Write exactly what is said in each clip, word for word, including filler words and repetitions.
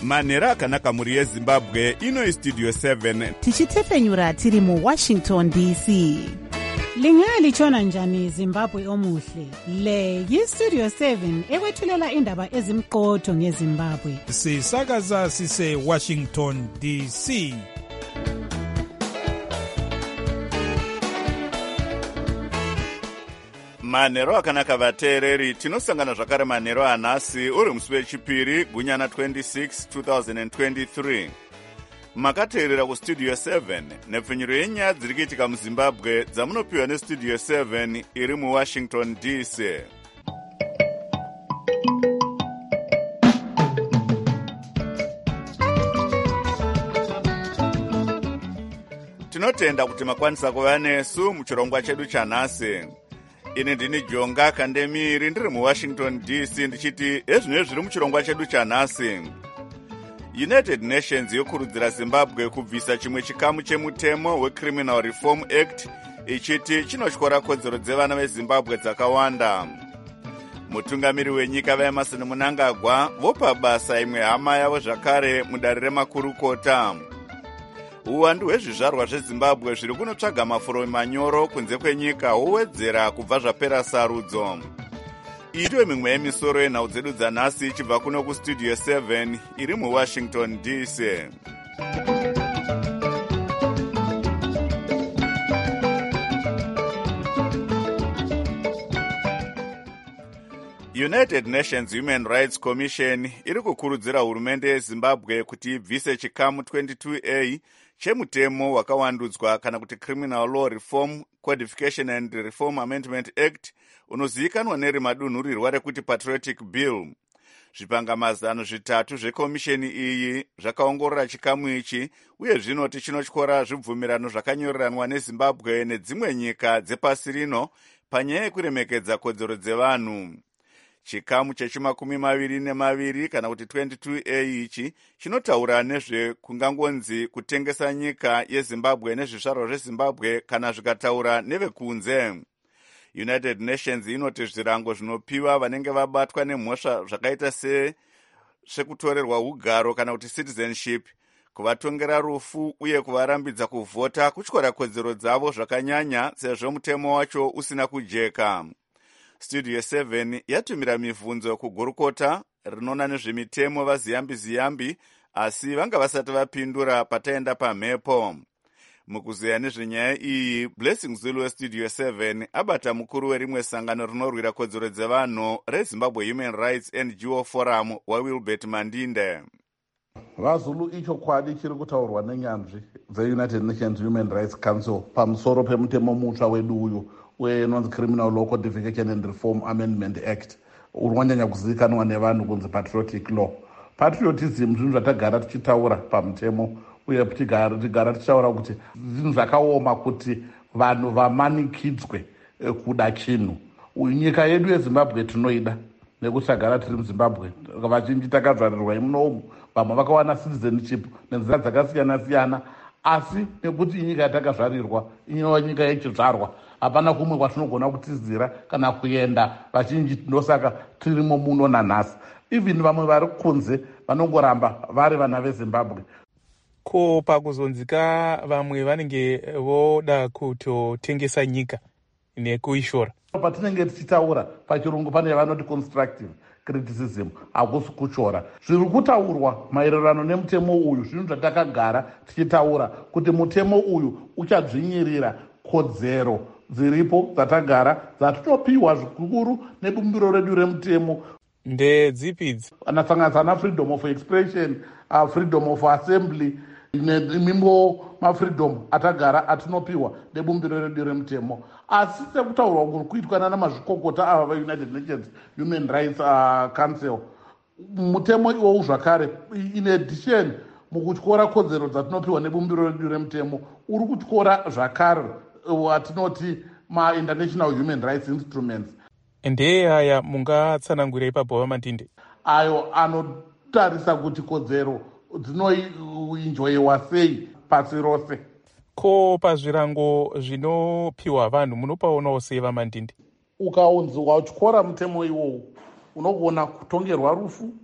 manhero akanaka mhuri yezimbabwe. Ino Studio seven tichitefenyura tiri muWashington D C. Lingalitshona njani Zimbabwe omuhle? Le yiStudio seven ekwethulela indaba ezimqotho ngeZimbabwe. Sisakaza sise Washington D C. manhero akanaka vateereri, tinosangana zvakare manhero anhasi uri musi wechipiri gunyana twenty-six twenty twenty-three. Makateerera kuStudio seven nepfenyuro yenyaya dziri kuitika muZimbabwe dzamunopiwa neStudio seven iri muWashington D C. Tinotenda kuti makwanisa kuva nesu muchirongwa chedu chanhasi. Ini ndini Jonga Kandemiri ndiri muWashington D C ndichiti ezvinezvi zviri muchirongwa chedu chanhasi. United Nations yokurudzira Zimbabwe kubvisa chimwe chikamu chemutemo weCriminal Reform Act ichiti chinotyora kodzero dzevana veZimbabwe dzakawanda. Mutungamiri wenyika vaEmerson Mnangagwa vopa basa imwe hama yavo zvakare mudare remakurukota. Uwandu hwezvizvarwa zveZimbabwe zviri kunotsvaga mafuro manyoro kunze kwenyika hwowedzera kubva zvapera sarudzo. Iriwe mimwe yemisoro yenhau dzedu dzanhasi ichibva kuno kuStudio seven iri muWashington D C. United Nations Human Rights Commission iri kukurudzira hurumende yeZimbabwe kuti ibvise chikamu twenty-two A chemutemo wakawandudzwa kana kuti Criminal Law Reform Codification and Reform Amendment Act unozivikanwa nerimadunhurirwa rekuti Patriotic Bill. Zvipangamazano zvitatu zvekomisheni iyi zvakaongorora chikamu ichi uye zvinoti chinotyora zvibvumirano zvakanyoriranwa neZimbabwe nedzimwe nyika dzepasi rino panyaya yekuremekedza kodzero dzevanhu. Chikamu chechimakumi maviri nemaviri kana kuti twenty-two A ichi chinotaura nezvekungangonzi kutengesa nyika yeZimbabwe nezvizvarwa zveZimbabwe kana zvikataura nevekunze. United Nations inoti zvirango zvinopiwa vanenge vabatwa nemhosva zvakaita se sekutorerwa ugaro kana kuti citizenship, kuvatongera rufu uye kuvarambidza kuvhota kutyora kodzero dzavo zvakanyanya sezvo mutemo wacho usina kujeka. Studio seven yatumira mibvunzo kugurukota rinona nezvemitemo vaziyambi ziyambi asi vanga vasati vapindura pataenda pamhepo. Mukuzeya nezvenyaya iyi, Blessing Zulu weStudio seven abata mukuru werimwe sangano rinorwira kodzero dzevanhu reZimbabwe Human Rights N G O Forum waWilbert Mandinde. VaZulu ichokwadi chiri kutaurwa nenyanzvi dzeUnited Nations Human Rights Council pamusoro pemutemo mutsva wedu uyu wenonzi Criminal Law Codification and Reform Amendment Act unonyanya kuzivikanwa nevanhu kunzi Patriotic Law. Patriotism zvinhu zvatagara tichitaura pamutemo uye tigara tichitaura kuti zvinhu zvakaoma kuti vanhu vamanikidzwe kuda chinhu. Nyika yedu yeZimbabwe tinoida nekuti tagara tiri muZimbabwe, vazhinji takadzvarirwa imunomu, vamwe vakawana citizenship nenzira dzakasiyana siyana, asi nekuti inyika yatakazvarirwa inova nyika yechizvarwa, hapana kumwe kwatinogona kutizira kana kuenda vazhinji, ndosaka tirimo muno nanhasi. Even vamwe vari kunze vanongoramba vari vana veZimbabwe. Ko pakuzonzika vamwe vanenge voda kutotengesa nyika nekuishora. Patinenge tichitaura pachirungu pane vanoti constructive criticism, hakusi kuchora. Zviri kutaurwa maererano nemutemo uyu zvinhu zvatakagara tichitaura kuti mutemo uyu uchadzvinyirira kodzero dziripo dzatagara dzatinopiwa zvikuru nebumbiro redu remutemo. Ndedzipidzi anasanganisa na freedom of expression, uh, freedom of assembly nemimbo mafreedom atagara atinopiwa nebumbiro redu remutemo. Asi sekutaurwa kuri kuitwa nana mazvikokota ava veUnited Nations Human Rights uh, Council, mutemo iwowu zvakare in addition mukutyora kodzero dzatinopiwa nebumbiro redu remutemo uri kutyora zvakare watinoti ma-international human rights instruments. Ndeye aya mungatsanangura ipapo Mandinde? Ayo anotarisa kuti kodzero dzinoenjoyiwa sei pasi rose. Ko pazvirango zvinopiwa vanhu munopaonawo sei vaMandinde? Ukaunzi watyora mutemo iwowu unogona kutongerwa rufu,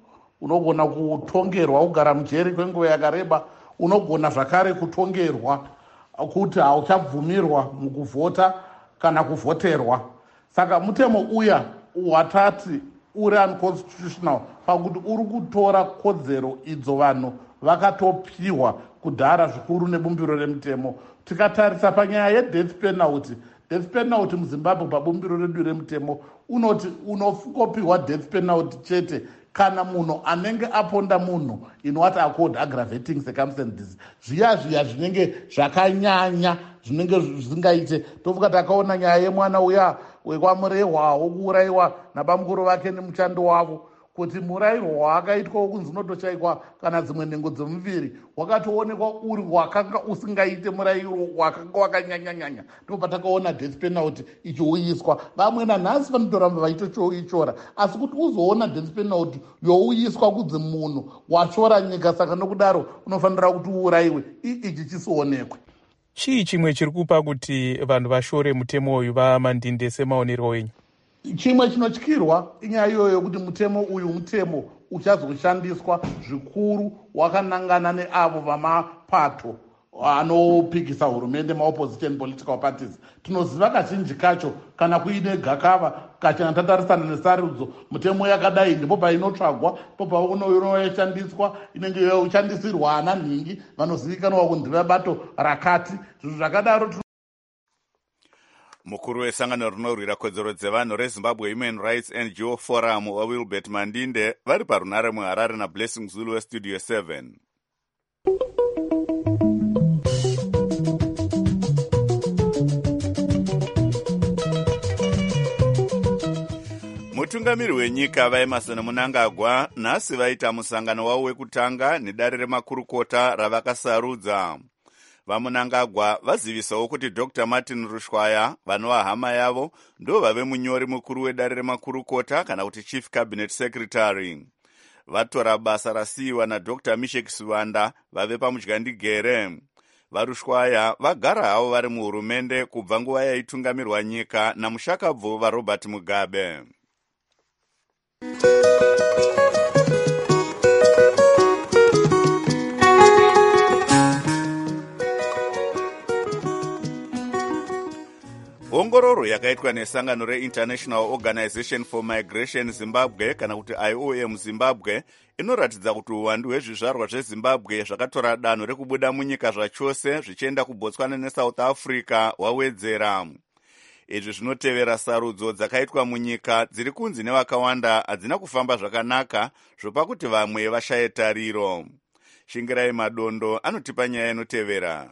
unogona kutongerwa kugara mujeri kwenguva yakareba, unogona zvakare kutongerwa kuti hauchabvumirwa mukuvhota kana kuvhoterwa. Saka mutemo uya watati uri unconstitutional pakuti uri kutora kodzero idzo vanhu vakatopiwa kudhara zvikuru nebumbiro remutemo. Tikatarisa panyaya yedeath penalty, death penalty muZimbabwe pabumbiro redu remutemo unoti unokopiwa death penalty chete kana munhu anenge aponda munhu inowati accord aggravating circumstances, zviya zviya zvinenge zvakanyanya zvinenge zvisingaite. tofuka takaona nyaya yemwana uya wekwamurehwa wokuurayiwa nabamukuru vake nemuchando wavo, kuti murayiro waakaitwa wokunzi unotochaikwa kana dzimwe nhengo dzemuviri wakatoonekwa uri wakanga usingaite murayiro wakanga wakanyanyanyanya. ndipo patakaona death penalty ichiuyiswa. vamwe nanhasi vanotoramba vaitoichora, asi kuti uzoona death penalty youyiswa kunzi munhu wachora nyika, saka nokudaro unofanira kuti uurayiwe, ichi chisionekwe. chii chimwe chiri kupa kuti vanhu vashore mutemo uyu vaMandinde semaonerwo enyu? Chimwe chinotyirwa inyaya iyoyo yokuti mutemo uyu mutemo uchazoshandiswa zvikuru wakanangana neavo vamapato anopikisa hurumende, maopposition political parties. Tinoziva kazhinji kacho kana kuine gakava kachena tatarisana nesarudzo mutemo yakadai ndipo painotsvagwa, po paunoyoshandiswa inenge yoshandisirwa ana nhingi vanozivikanwa kunzi vebato rakati. Zvinhu zvakadaro mukuru wesangano rinorwira kodzero dzevanhu reZimbabwe Human Rights N G O Forum waWilbert Mandinde vari parunare muHarare naBlessing Zulu weStudio seven. mutungamiri wenyika vaEmerson Mnangagwa nhasi vaita musangano wavo wekutanga nedare remakurukota ravakasarudza. vaMnangagwa vazivisawo kuti Doctor Martin Rushwaya vanova hama yavo ndo vave munyori mukuru wedare remakurukota kana kuti Chief Cabinet Secretary. vatora basa rasiyiwa naDr Mishek Sivanda vave pamudyandigere. vaRushwaya vagara havo vari muhurumende kubva nguva yaitungamirwa nyika namushakabvu vaRobert Mugabe. ongororo yakaitwa nesangano reInternational Organization for Migration Zimbabwe kana kuti I O M Zimbabwe inoratidza kuti uwandu hwezvizvarwa zveZimbabwe zvakatora danho rekubuda munyika zvachose zvichienda kuBotswana neSouth Africa hwawedzera. izvi zvinotevera sarudzo dzakaitwa munyika dziri kunzi nevakawanda hadzina kufamba zvakanaka zvopa kuti vamwe vashaye tariro. Shingirai Madondo anotipa nyaya inotevera.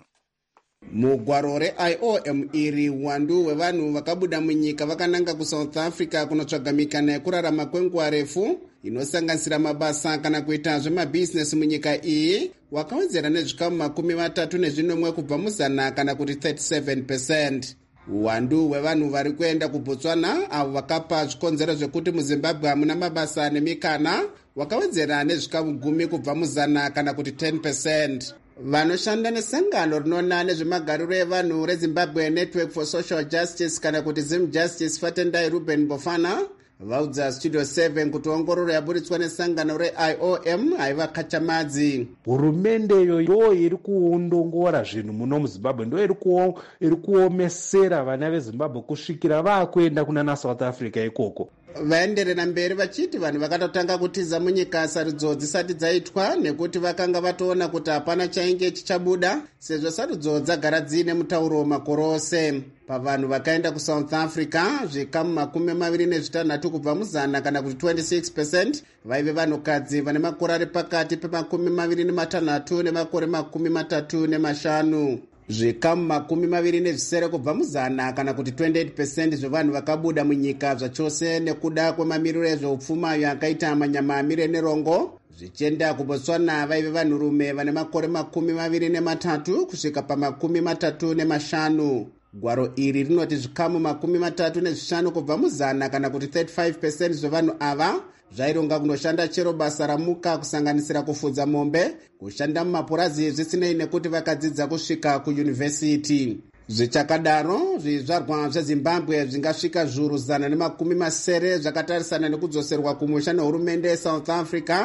mugwaro reI O M iri uwandu hwevanhu vakabuda munyika vakananga kuSouth Africa kunotsvaga mikana yekurarama kwenguva refu inosanganisira mabasa kana kuita zvemabhizinesi munyika iyi wakawedzera nezvikamu makumi matatu nezvinomwe kubva muzana kana kuti thirty-seven percent. uwandu hwevanhu vari kuenda kuBotswana avo vakapa zvikonzero zvekuti muZimbabwe hamuna mabasa nemikana wakawedzera nezvikamu gumi kubva muzana kana kuti ten percent. vanoshanda nesangano rinoona nezvemagariro evanhu reZimbabwe Network for Social Justice kana kuti Zim Justice Fatendai Ruben Bofana vaudza Studio seven kuti ongororo yaburitswa nesangano reI O M haiva kachamadzi. hurumende iyo ndo iri kuondongora zvinhu muno muZimbabwe, ndo iri kuomesera vana veZimbabwe kusvikira vakuenda kuna South Africa ikoko. vaenderera mberi vachiti vanhu vakatotanga kutiza munyika sarudzo dzisati dzaitwa nekuti vakanga vatoona kuti hapana chainge chichabuda sezvo sarudzo dzagara dziine mutauro makore ose. pavanhu vakaenda kuSouth Africa zvikamu makumi maviri nezvitanhatu kubva muzana kana kuti twenty-six percent vaive vanhukadzi vane makore ari pakati pemakumi maviri nematanhatu nemakore makumi matatu nemashanu. zvikamu makumi maviri nezvisere kubva muzana kana kuti twenty-eight percent zvevanhu vakabuda munyika zvachose nekuda kwemamiriro ezveupfuma yakaita manyama amire nerongo zvichienda kuBotswana vaive vanhurume vane makore makumi maviri nematatu kusvika pamakumi matatu nemashanu. gwaro iri rinoti zvikamu makumi matatu nezvishanu kubva muzana kana kuti thirty-five percent zvevanhu ava zvaironga kunoshanda chero basa ramuka kusanganisira kufudza mombe, kushanda mumapurazi zvisinei nekuti vakadzidza kusvika kuyunivhesiti. zvichakadaro zvizvarwa zveZimbabwe zvingasvika zviuru zana nemakumi masere zvakatarisana nekudzoserwa kumusha nehurumende yeSouth Africa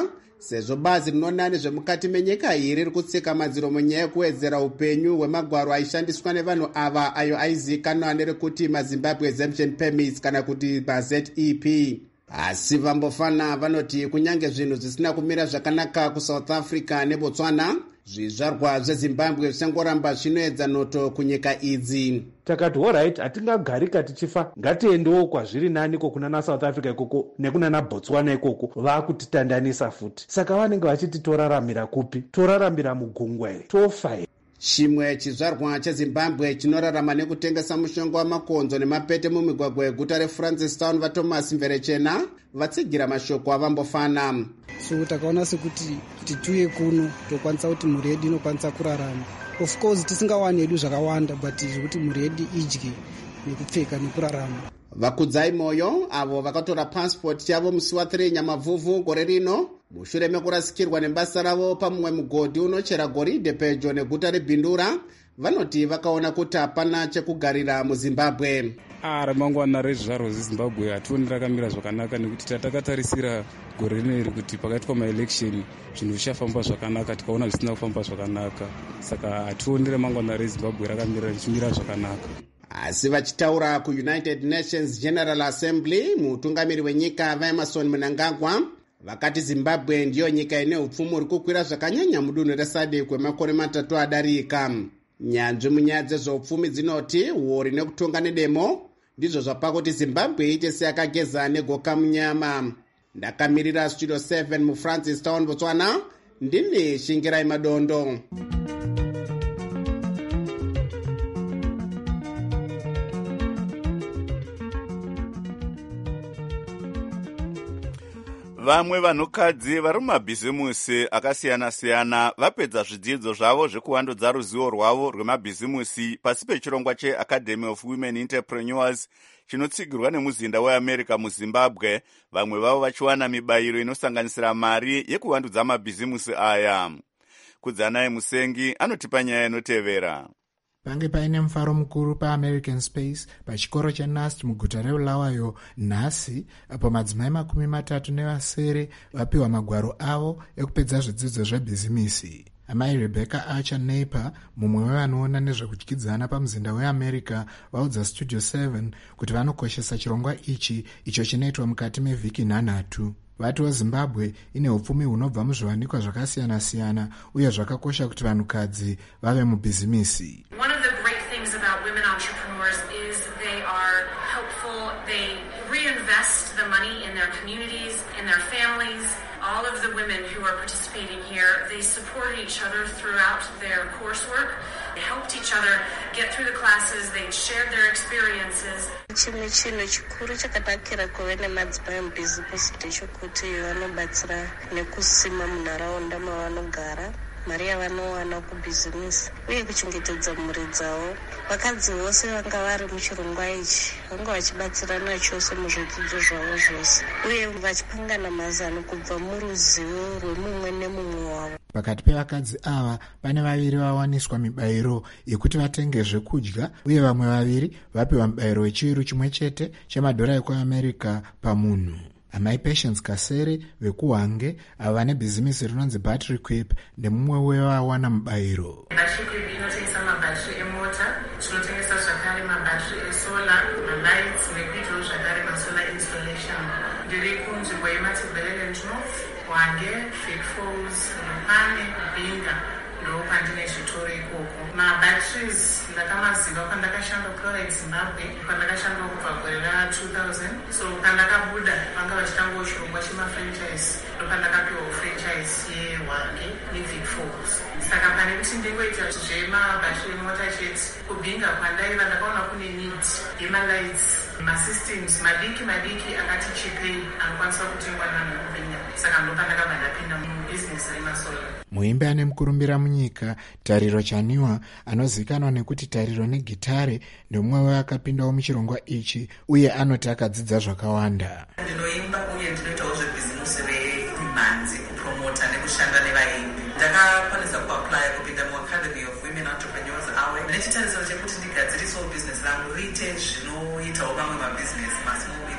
sezvo bazi rinoona nezvemukati menyika iyi riri kutsika madziro munyaya yekuwedzera upenyu hwemagwaro aishandiswa nevanhu ava ayo aizivikanwa nerekuti mazimbabwe exemption permits kana kuti maZ E P. Asi Vambofana vanoti kunyange zvinhu zvisina kumira zvakanaka kuSouth Africa neBotswana, zvizvarwa zveZimbabwe zvichangoramba zvinoedza noto kunyika idzi. Takati alright, hatingagarika tichifa, ngatiendewo kwazviri nani kokuna naSouth Africa ikoko nekuna naBotswana ikoko vakutitandanisa futi. Saka vanenge vachiti toraramira kupi? Toraramira mugungwa here? Tofa here? Chimwe chizvarwa cheZimbabwe chinorarama nekutengesa mushonga wamakonzo nemapete mumigwagwa yeguta reFrancistown vaThomas Mverechena vatsigira mashoko aVambofana. So takaona sekuti kuti tuye kuno tokwanisa kuti mhuri yedu inokwanisa kurarama. Of course tisingawani hedu zvakawanda, but zvekuti mhuri yedu idye nekupfeka nekurarama. Vakudzai Moyo avo vakatora passport yavo musi wathiri Nyamavhuvhu gore rino mushure mekurasikirwa nebasa ravo pamumwe mugodhi unochera goridhe pedyo neguta reBhindura, vanoti vakaona kuti hapana chekugarira muZimbabwe. Ah, ramangwana rezvizvarwa zveZimbabwe hationi rakamira zvakanaka nekuti takatarisira gore rineri kuti pakati pamaelection zvinhu zvichafamba zvakanaka, tikaona zvisina kufamba zvakanaka. Saka hationi ramangwana reZimbabwe rakamira richimira zvakanaka. Asi vachitaura kuUnited Nations General Assembly, mutungamiri wenyika vaEmerson Mnangagwa vakati Zimbabwe ndiyo nyika ine upfumi uri kukwira zvakanyanya mudunhu reSADC kwemakore matatu adarika. Nyanzvi munyaya dzezveupfumi dzinoti uori nekutonga nedemo ndizvo zvapa kuti Zimbabwe iite seyakageza negoka munyama. Ndakamirira Studio seven muFrancistown, Botswana, ndini Shingirai Madondo. Vamwe vanhukadzi vari mumabhizimusi akasiyana-siyana vapedza zvidzidzo zvavo zvekuvandudza ruzivo rwavo rwemabhizimusi pasi pechirongwa cheAcademy of Women Entrepreneurs chinotsigirwa nemuzinda weAmerica muZimbabwe, vamwe vavo vachiwana mibayiro inosanganisira mari yekuvandudza mabhizimusi aya. Kudzanai Musengi anotipa nyaya inotevera. Pange paine mufaro mukuru paAmerican Space pachikoro cheNust muguta reBulawayo nhasi, apo madzimai makumi matatu nevasere vapiwa magwaro avo ekupedza zvidzidzo zvebhizimisi. Amai Rebecca Archer Naper, mumwe wevanoona nezvekudyidzana pamuzinda weAmerica, vaudza Studio seven kuti vanokoshesa chirongwa ichi icho chinoitwa mukati mevhiki nhanhatu. Vatiwo Zimbabwe ine upfumi hunobva muzviwanikwa zvakasiyana-siyana uye zvakakosha kuti vanhukadzi vave mubhizimisi. One of the great things about women entrepreneurs is they are helpful. They reinvest the money in their communities, in their families. All of the women who are participating here, they supported each other throughout their coursework. They helped each other get through the classes. They shared their experiences. Chimwe chinhu chikuru chakanakira kuve nemadzimai mubhizimusi ndechekuti vanobatsira nekusima munharaunda mavanogara, mari yavanowana kubhizimisi uye kuchengetedza mhuri dzavo. Vakadzi vose vanga vari muchirongwa ichi vanga vachibatsirana chose muzvidzidzo zvavo zvose uye vachipangana mazano kubva muruzivo rwemumwe nemumwe wavo. Pakati pevakadzi ava pane vaviri vawaniswa mibayiro yekuti vatenge zvekudya uye vamwe vaviri vapiwa mubayiro wechiuru chimwe chete chemadhora ekuAmerica pamunhu. Amai Patience Kasere vekuHwange ava vane bhizimisi rinonzi Battery Quip ndemumwe wevawana mubayiro. Battery Quip inotengesa mabhatiri emota, tinotengesa zvakare mabhatiri esola, malights nekuitawo zvakare masolar installation. Ndiri kunzvimbo yeMatabeleland North, Hwange, Big Falls, Mupane, Binga ndo kwandine zvitoro ikoko. Mabatteries ndakamaziva pandakashanda kuChloride Zimbabwe, pandakashanda kubva gore ra two thousand. So pandakabuda vanga vachitangawo chirongwa chemafranchise, ndo pandakapiwa franchise yeHwange neBig Falls. Saka pane kuti ndingoita zvemabattery emota chete, kubhinga kwandaiva ndakaona kune need yemalights, masystems madiki madiki akati chipei anokwanisa kutengwa navanhu kubhinga. Saka ndo pandakabva ndapinda mubhizinesi remasola. Muimbi ane mukurumbira munyika Tariro Chaniwa anozivikanwa nekuti Tariro negitare ndomumwe weakapindawo muchirongwa ichi uye anoti akadzidza zvakawanda. Ndinoimba uye ndinoitawo zvebhizimusi remimhanzi, kupromota nekushanda nevaimbi. Ndakakwanisa kuapply kupinda muAcademy of Women Entrepreneurs awe nechitarisiro chekuti ndigadzirisewo bhizinesi rangu riite zvinoitawo vamwe mabhizinesi masmall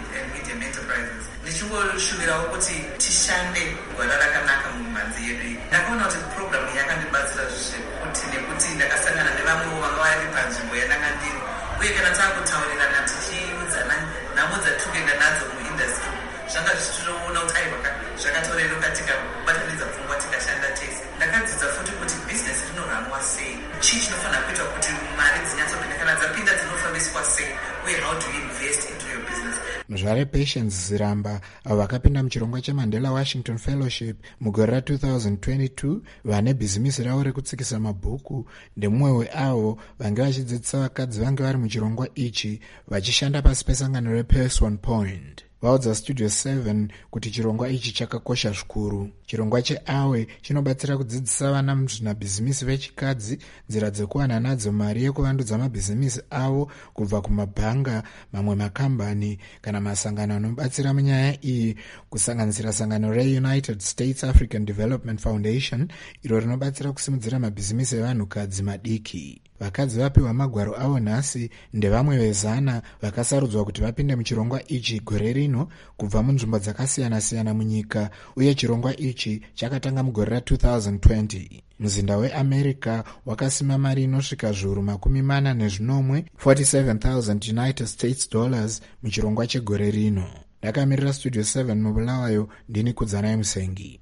and medium enterprises. Ndichingoshuwirawo kuti tishande gwara rakanaka mumhanzi yedu iyi. Ndakaona kuti program yakandibatsira zvekuti nekuti ndakasangana nevamwewo vanga vari panzvimbo yananga ndiri, uye kana taakutaurirana tichiudzana nhamo dzatinoenda nadzo muindustry zvanga zvichitoona kuti aiwa zvakatoreruka tikabatanidza pfungwa tikashanda tese. Ndakadzidza futi kuti bhizinesi rinoranwa sei, chii chinofanira kuitwa kuti mari dzinyatsopinda, kana dzapinda dzinofambiswa sei, uye how do you invest into your business. Muzvare Patience Ziramba avo vakapinda muchirongwa cheMandela Washington Fellowship mugore ra two thousand twenty-two vane bhizimisi ravo rekutsikisa mabhuku ndemumwe weavo vange vachidzidzisa vakadzi vange vari muchirongwa ichi vachishanda pasi pesangano rePace One Point. Vaudza Studio seven kuti chirongwa ichi chakakosha zvikuru. Chirongwa cheAwe chinobatsira kudzidzisa vana muzvinabhizimisi vechikadzi nzira dzekuwana nadzo mari yekuvandudza mabhizimisi avo kubva kumabhanga, mamwe makambani kana masangano anobatsira munyaya iyi, kusanganisira sangano reUnited States African Development Foundation iro rinobatsira kusimudzira mabhizimisi evanhukadzi madiki. Vakadzi vapiwa magwaro avo nhasi ndevamwe vezana vakasarudzwa kuti vapinde muchirongwa ichi gore rino kubva munzvimbo dzakasiyana-siyana munyika, uye chirongwa ichi chakatanga mugore ra two thousand twenty. Muzinda weAmerica wakasima mari inosvika zviuru makumi mana nezvinomwe forty-seven thousand United States dollars muchirongwa chegore rino. Ndakamirira Studio seven mubulawayo, ndini Kudzanai Musengi.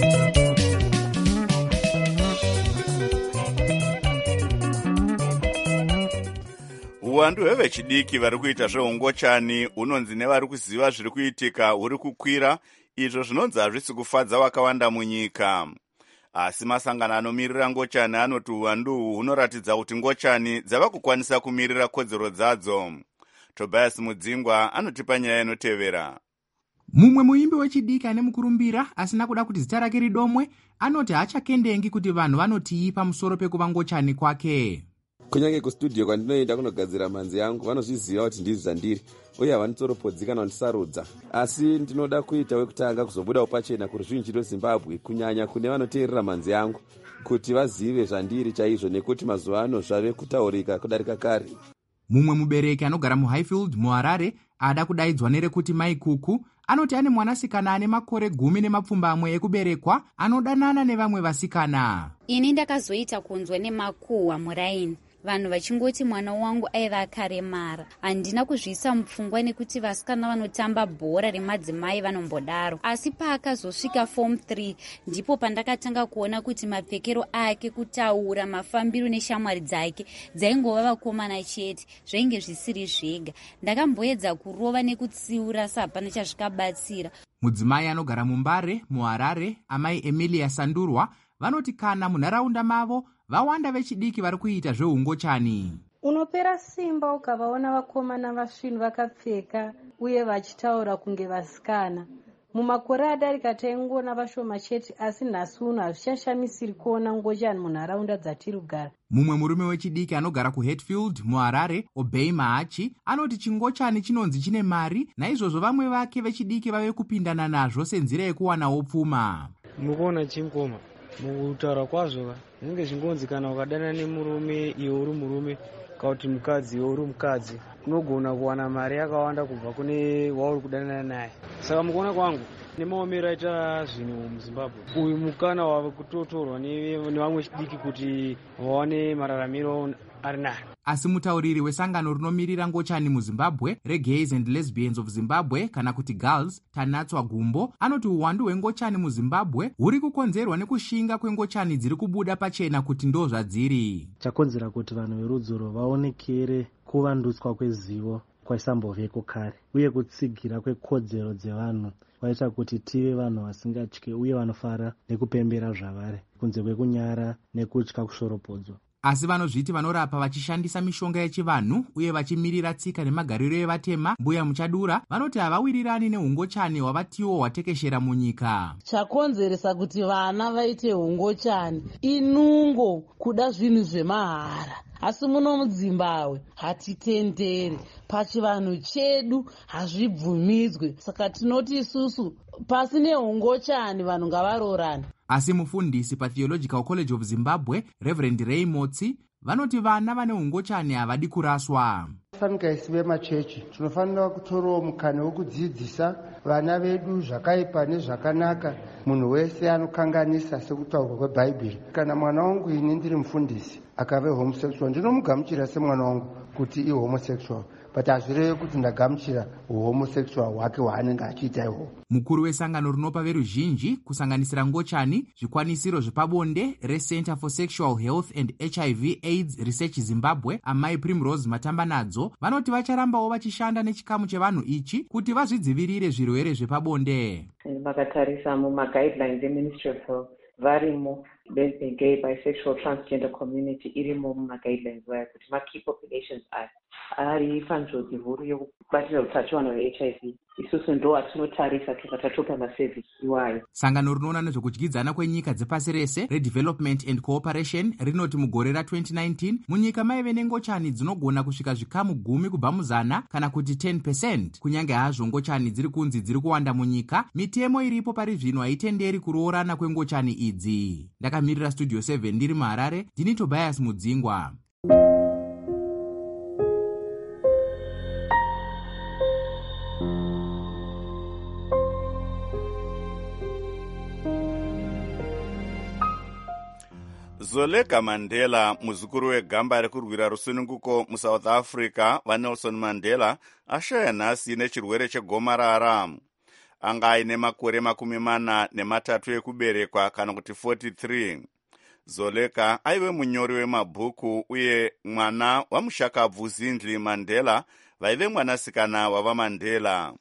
Uwandu hwevechidiki vari kuita zveungochani unonzi nevari kuziva zviri kuitika huri kukwira, izvo zvinonzi hazvisi kufadza vakawanda munyika. Asi masangano anomirira ngochani anoti uwandu uhu hunoratidza kuti ngochani dzava kukwanisa kumirira kodzero dzadzo. Tobias Mudzingwa anotipa nyaya inotevera. Mumwe muimbi wechidiki ane mukurumbira asina kuda kuti zita rake ridomwe anoti hachakendengi kuti vanhu vanotii pamusoro pekuva ngochani kwake. Kunyange kustudio kwandinoenda kunogadzira manzi yangu vanozviziva kuti ndizvo zvandiri, uye havanditsoropodzi kana kundisarudza. Asi ndinoda kuita wekutanga kuzobuda pachena kuruzhinji rweZimbabwe, kunyanya kune vanoteerera manzi yangu, kuti vazive zvandiri chaizvo, nekuti mazuva ano zvave kutaurika kudarika kare. Mumwe mubereki anogara muHighfield muHarare ada kudaidzwa nerekuti Mai Kuku anoti ane mwanasikana ane makore gumi nemapfumbamwe ekuberekwa anodanana nevamwe vasikana. Ini ndakazoita kunzwa nemakuhwa muraini, vanhu vachingoti mwana wangu aiva akaremara. Handina kuzviisa mupfungwa nekuti vasikana vanotamba bhora remadzimai vanombodaro. Asi paakazosvika form three ndipo pandakatanga kuona kuti mapfekero ake, kutaura, mafambiro neshamwari dzake dzaingova vakomana chete, zvainge zvisiri zvega. Ndakamboedza kurova nekutsiura sapana chazvikabatsira. Mudzimai anogara muMbare muHarare, amai Emilia Sandurwa, vanoti kana munharaunda mavo vawanda vechidiki vari kuita zveungochani. Unopera simba ukavaona vakomana vasvinhu vakapfeka uye vachitaura kunge vasikana. Mumakore adarika taingoona vashoma chete, asi nhasi uno hazvichashamisiri kuona ngochani munharaunda dzatiri kugara. Mumwe murume wechidiki anogara kuHatfield muHarare, Obey Mahachi, anoti chingochani chinonzi chine mari, naizvozvo vamwe vake vechidiki vave kupindana nazvo senzira yekuwanawo pfuma. Mukuona chingoma mukutaura kwazvo zvinenge zvingonzi kana ukadana nemurume iwe uri murume, kana kuti mukadzi iwe uri mukadzi, unogona kuwana mari yakawanda kubva kune wauri kudanana naye. Saka mukuona kwangu nemaomero aita zvinhu muZimbabwe, uyu mukana wave kutotorwa nevamwe vechidiki kuti vawane mararamiro ari nayo. Asi mutauriri wesangano rinomirira ngochani muZimbabwe reGays and Lesbians of Zimbabwe kana kuti Girls, Tanatswa Gumbo, anoti uwandu hwengochani muZimbabwe huri kukonzerwa nekushinga kwengochani dziri kubuda pachena kuti ndo zvadziri. Chakonzera kuti vanhu verudzuro vaonekere kuvandutswa kwezivo kwaisamboveko kare, uye kutsigira kwekodzero dzevanhu kwaita kuti tive vanhu vasingatyi uye vanofara nekupembera zvavari, kunze kwekunyara nekutya kushoropodzwa. Asi vanozviti vanorapa vachishandisa mishonga yechivanhu uye vachimirira tsika nemagariro evatema, Mbuya Muchadura, vanoti havawirirani neungochani hwavatiwo hwatekeshera munyika. Chakonzeresa kuti vana vaite ungochani inungo kuda zvinhu zvemahara. Asi muno muZimbabwe hatitendere, pachivanhu chedu hazvibvumidzwe. Saka tinoti isusu pasi neungochani vanhu ngavarorane. Asi mufundisi paTheological College of Zimbabwe, Reverend Ray Motsi, vanoti vana vane ungochani havadi kuraswa. sevatamika isi vemachechi tinofanira kutorawo mukana wekudzidzisa vana vedu zvakaipa nezvakanaka. Munhu wese anokanganisa sekutaurwa kwebhaibheri. Kana mwana wangu ini ndiri mufundisi akave homosexual, ndinomugamuchira semwana wangu kuti ihomosexual, but hazvirevi kuti ndagamuchira uhomosexual hwake hwaanenge achiita ihwo. Mukuru wesangano rinopa veruzhinji kusanganisira ngochani zvikwanisiro zvepabonde reCenter for Sexual Health and H I V AIDS Research Zimbabwe, Amai Primrose Matambanadzo, vanoti vacharambawo vachishanda nechikamu chevanhu ichi kuti vazvidzivirire zvirwere zvepabonde. Vakatarisa mumaguidelines eMinistry of Health varimo gay, bisexual, transgender community irimo mumaguidelines vaya kuti makey populations aya ari panjodzi huru yokubatira utachiwana hwe-H I V. Isusu ndo atinotarisa tikatatopa masevhisi iwayo. Sangano rinoona nezvekudyidzana kwenyika dzepasi rese reDevelopment and Cooperation rinoti mugore ra-twenty nineteen munyika maive nengochani dzinogona kusvika zvikamu gumi kubva muzana kana kuti ten percent. Kunyange hazvo ngochani dziri kunzi dziri kuwanda munyika, mitemo iripo pari zvino haitenderi kuroorana kwengochani idzi. Ndakamirira Studio seven ndiri muHarare, ndini Tobias Mudzingwa. Zoleka Mandela, muzukuru wegamba rekurwira rusununguko muSouth Africa vaNelson Mandela, ashaya nhasi nechirwere chegomarara. Anga aine makore makumi mana nematatu ekuberekwa kana kuti forty-three. Zoleka aive munyori wemabhuku uye mwana wamushakabvu Zindli Mandela vaive mwanasikana wavaMandela.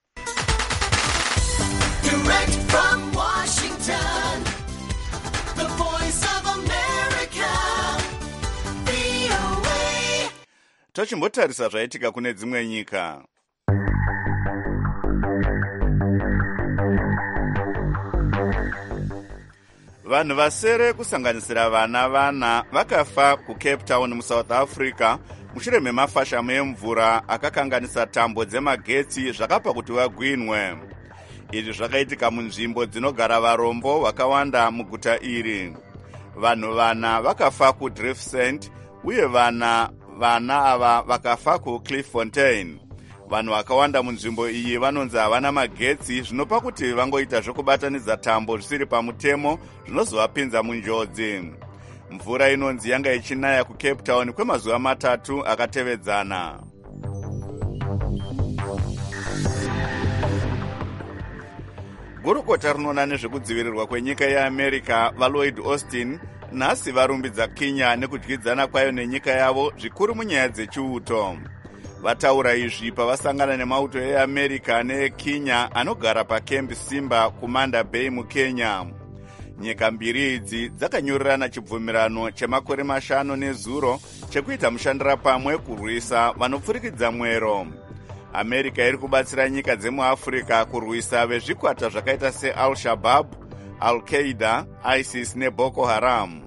Direct from Washington, the voice of America, V O A. Tochimbotarisa zvaitika kune dzimwe nyika. Vanhu vasere kusanganisira vana vana vakafa kuCape Town muSouth Africa mushure memafashamo emvura akakanganisa tambo dzemagetsi zvakapa kuti vagwinwe. Izvi zvakaitika munzvimbo dzinogara varombo vakawanda muguta iri. Vanhu vana vakafa kuDriftssend uye vana vana ava vakafa kuClifffontein. Vanhu vakawanda munzvimbo iyi vanonzi havana magetsi, zvinopa kuti vangoita zvokubatanidza tambo zvisiri pamutemo zvinozovapinza munjodzi. Mvura inonzi yanga ichinaya kuCape Town kwemazuva matatu akatevedzana. Gurukota rinoona nezvekudzivirirwa kwenyika yeAmerica vaLloyd Austin nhasi varumbidza Kenya nekudyidzana kwayo nenyika yavo zvikuru munyaya dzechiuto. Vataura izvi pavasangana nemauto eAmerica neeKenya anogara paKemp Simba kuManda Bay muKenya. Nyika mbiri idzi dzakanyorerana chibvumirano chemakore mashanu nezuro chekuita mushandira pamwe kurwisa vanopfurikidza mwero. America iri kubatsira nyika dzemuAfrica kurwisa vezvikwata zvakaita seAl-Shabaab, Al-Qaeda, ISIS neBoko Haram.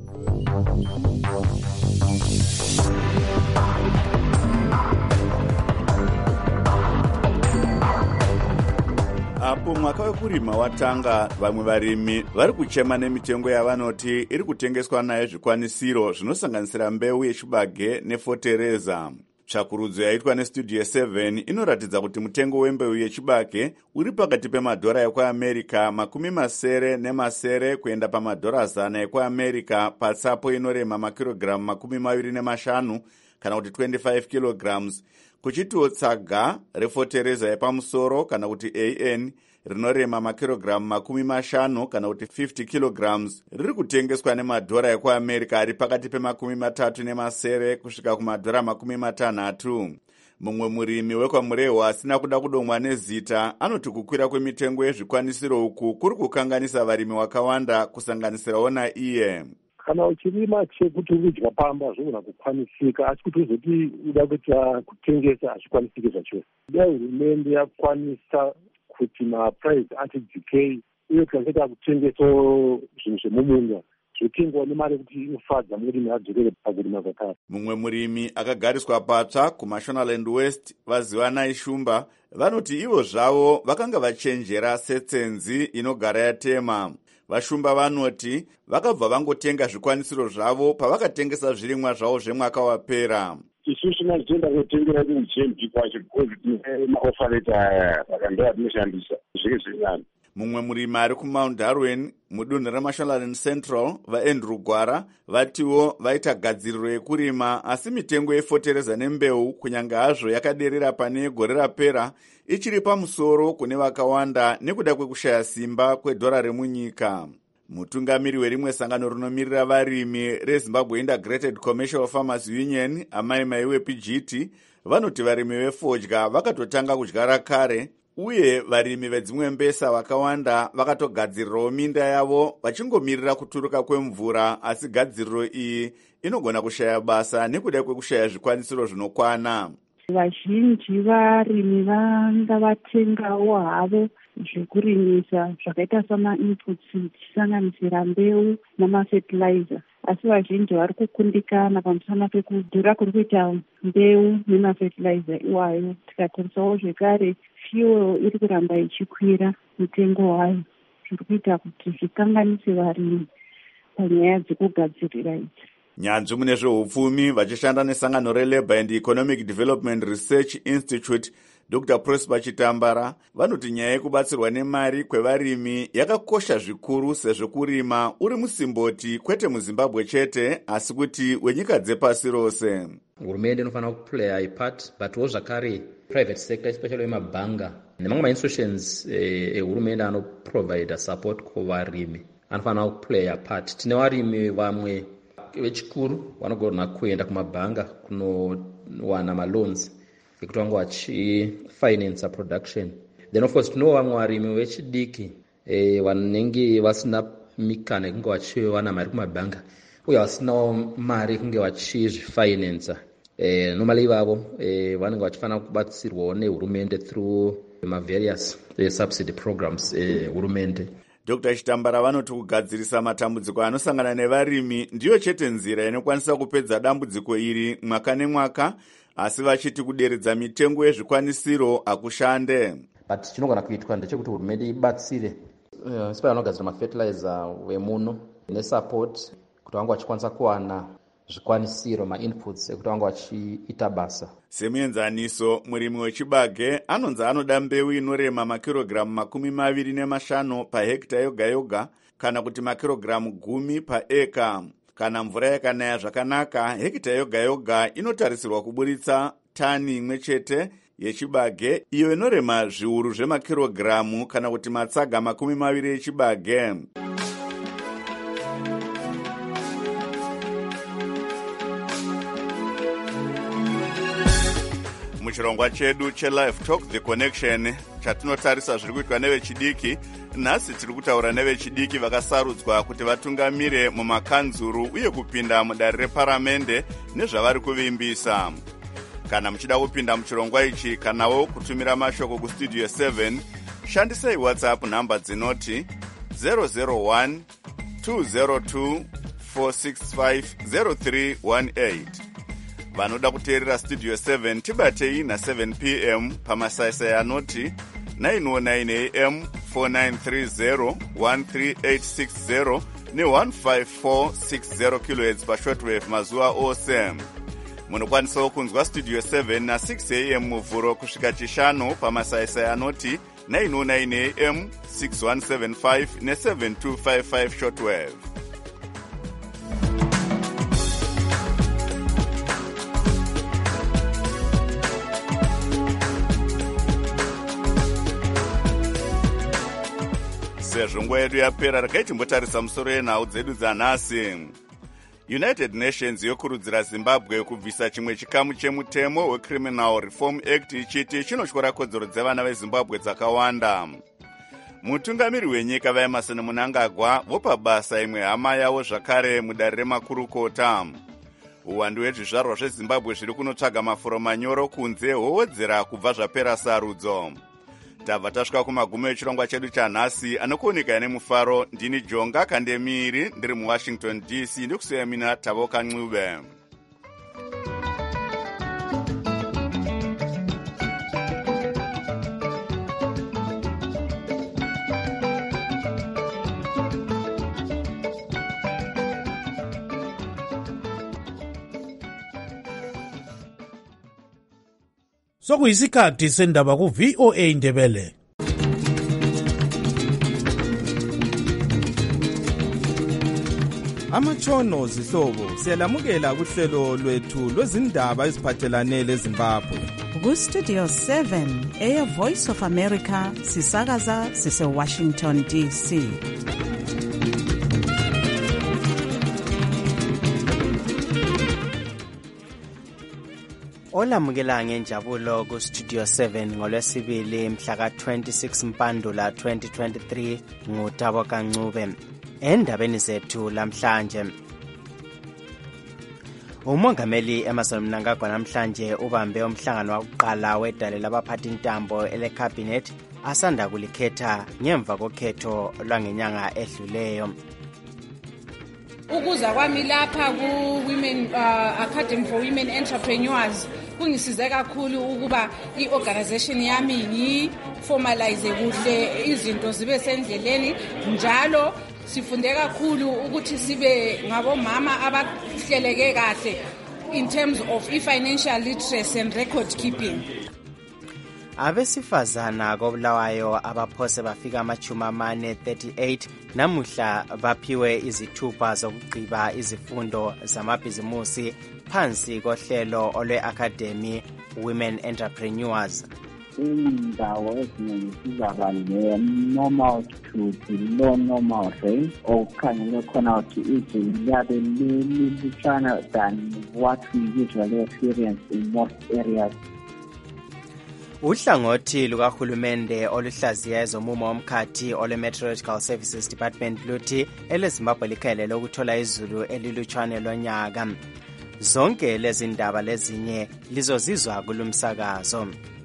Apo mwaka wekurima watanga, vamwe varimi vari kuchema nemitengo yavanoti iri kutengeswa nayo zvikwanisiro zvinosanganisira mbeu yechibage nefotereza. Tsvakurudzo yaitwa neStudio seven inoratidza kuti mutengo wembeu yechibage uri pakati pemadhora ekwaAmerica makumi masere nemasere kuenda pamadhora zana ekwaAmerica patsapo inorema makirogiramu makumi maviri nemashanu kana kuti twenty-five kilograms, kuchitiwo tsaga refotereza yepamusoro kana kuti A N rinorema makirogiramu makumi mashanu kana kuti fifty kilograms riri kutengeswa nemadhora ekuAmerica ari pakati pemakumi matatu nemasere kusvika kumadhora makumi matanhatu. Mumwe murimi wekwaMurewa asina kuda kudomwa nezita anoti kukwira kwemitengo yezvikwanisiro uku kuri kukanganisa varimi vakawanda kusanganisirawo naiye. Kana uchirima chekuti udya pamba zvogona kukwanisika, asi kuti uzoti uda kuita kutengesa hazvikwanisiki zvachose. Dai hurumende yakwanisa kuti maprice atidzikei uye tikaita kutengesawo zvinhu zvemumunda zvotengwa nemari kuti inofadza murimi adzokere pakurima zvakare. Mumwe murimi akagariswa patsva kuMashonaland West vazivanai Shumba vanoti ivo zvavo vakanga vachenjera setsenzi inogara yatema. Vashumba vanoti vakabva vangotenga zvikwanisiro zvavo pavakatengesa zvirimwa zvavo zvemwaka wapera. isusu mazitoenda kotengera kuuchenji kwacho because tine maofareta aya saka ndo atinoshandisa zviri zvinyana. mumwe murimi ari kumount darwin mudunhu remashonaland central vaandrew gwara vatiwo vaita gadziriro yekurima asi mitengo yefotereza nembeu kunyange hazvo yakaderera pane gore rapera ichiri pamusoro kune vakawanda nekuda kwekushaya simba kwedhora remunyika. mutungamiri werimwe sangano rinomirira varimi rezimbabwe integrated commercial farmers union amai mai wepgt vanoti varimi vefodya vakatotanga kudyara kare uye varimi vedzimwe mbesa vakawanda vakatogadzirirawo minda yavo vachingomirira kuturuka kwemvura, asi gadziriro iyi inogona kushaya basa nekuda kwekushaya zvikwanisiro zvinokwana. Vazhinji varimi vanga vatengawo havo zvekurimisa zvakaita samainputs zvichisanganisira mbeu namafertilizer, asi vazhinji vari kukundikana pamusana pekudhura kuri kuita mbeu nemafertilizer iwayo. Tikatarisawo zvekare fuel iri kuramba ichikwira mutengo wayo, zviri kuita kuti zvikanganise varimi panyaya dzekugadzirira idzi. Nyanzvi mune zveupfumi vachishanda nesangano reLabour and Economic Development Research Institute Doctor Prosper Chitambara vanoti nyaya yekubatsirwa nemari kwevarimi yakakosha zvikuru sezvo kurima uri musimboti kwete muZimbabwe chete asi kuti wenyika dzepasi rose. Hurumende inofanira kuplaya ipart butwo zvakare private sector especially emabhanga nemamwe ma-institutions ehurumende eh, anoprovide support kuvarimi anofanira kuplaya part. Tine varimi vamwe vechikuru vanogona kuenda kumabhanga kunowana maloans ekuti vange vachifinansa production. Then of course tino vamwe varimi vechidiki eh, vanenge vasina mikana yekunge vachiwana mari kumabhanga uye vasinawo mari yekunge vachizvifinansa. Eh, normally ivavo eh, vanenge vachifanira kubatsirwawo nehurumende through ma-various eh, subsidy programs ehurumende. Doctor Chitambara vanoti kugadzirisa matambudziko anosangana nevarimi ndiyo chete nzira inokwanisa kupedza dambudziko iri mwaka nemwaka, asi vachiti kuderedza mitengo yezvikwanisiro akushande. But chinogona kuitwa ndechekuti hurumende ibatsire uh, sipa vanogadzira mafertilizer wemuno nesupport kuti vange vachikwanisa kuwana zvikwanisiro ma-inputs ekuti vange vachiita basa. Semuenzaniso, murimi wechibage anonzi anoda mbeu inorema makirogiramu makumi maviri nemashanu pahekita yoga yoga kana kuti makirogiramu gumi paeka. Kana mvura yakanaya zvakanaka, hekita yoga yoga inotarisirwa kuburitsa tani imwe chete yechibage iyo inorema zviuru zvemakirogiramu kana kuti matsaga makumi maviri echibage. Muchirongwa chedu cheLive Talk The Connection chatinotarisa zviri kuitwa nevechidiki, nhasi tiri kutaura nevechidiki vakasarudzwa kuti vatungamire mumakanzuru uye kupinda mudare reparamende nezvavari kuvimbisa. Kana muchida kupinda muchirongwa ichi kanawo kutumira mashoko kustudio seven, shandisai WhatsApp namba dzinoti zero zero one two zero two four six five zero three one eight. Vanoda kuteerera studio seven tibatei na seven p m pamasaisai anoti nine oh nine a m four nine three zero one three eight six zero ne one five four six zero kilohertz pashortwave mazuva ose. Munokwanisawo kunzwa studio seven na six a m muvhuro kusvika chishanu pamasaisai anoti nine oh nine a m six one seven five ne seven two five five shortwave. Sezvo nguva yedu yapera, regai timbotarisa musoro yenhau dzedu dzanhasi. United Nations yokurudzira Zimbabwe kubvisa chimwe chikamu chemutemo weCriminal Reform Act ichiti chinotyora kodzero dzevana veZimbabwe dzakawanda. Mutungamiri wenyika vaEmmerson Mnangagwa vopa basa imwe hama yavo zvakare mudare remakurukota. Uwandu hwezvizvarwa zveZimbabwe zviri kunotsvaga mafuro manyoro kunze hwowedzera kubva zvapera sarudzo. Tabva tasvika kumagumo echirongwa chedu chanhasi, anokuoneka nemufaro. Ndini Jonga Kandemiri ndiri muWashington D C ndikusiya mina Tavoka Ncube. sokuyisikhathi sendaba ku-V O A Ndebele. Amatshono zihlobo siyalamukela kuhlelo lwethu lwezindaba eziphathelane leZimbabwe. Ku-Studio seven, Air Voice of America, sisakaza sise-Washington D C. Olamukela ngenjabulo ku-Studio seven ngolwesibili mhla ka-twenty-six Mpandula twenty twenty-three nguTabo Kancube. Endabeni zethu lamhlanje, umongameli Emmerson Mnangagwa namhlanje ubambe umhlangano wokuqala wedale labaphathi intambo ele-cabinet asanda kulikhetha ngemva kokhetho lwangenyanga edluleyo. Ukuza kwami lapha ku-Women uh, Academy for Women Entrepreneurs kungisize kakhulu ukuba i-organization yami ngiformalize kuhle izinto zibe sendleleni, njalo sifunde kakhulu ukuthi sibe ngabomama abahleleke kahle in terms of i-financial literacy and record keeping. Abesifazana koBulawayo abaphose bafika amachumi amane thirty-eight namuhla baphiwe izithupha zokugqiba izifundo zamabhizimusi phansi kohlelo olwe-Academy Women Entrepreneurs. Indawo eziningi sizaba ne-normal to below normal range, okukhangelwe khona ukuthi izulu liyabe lilutshwana than what we usually experience in most areas. Uhlangothi lukahulumende oluhlaziya ezomumo womkhathi ole-Meteorological Services Department luthi eleZimbabwe likhalela ukuthola izulu elilutshwane lonyaka. Zonke lezi ndaba lezinye lizozizwa kulumsakazo.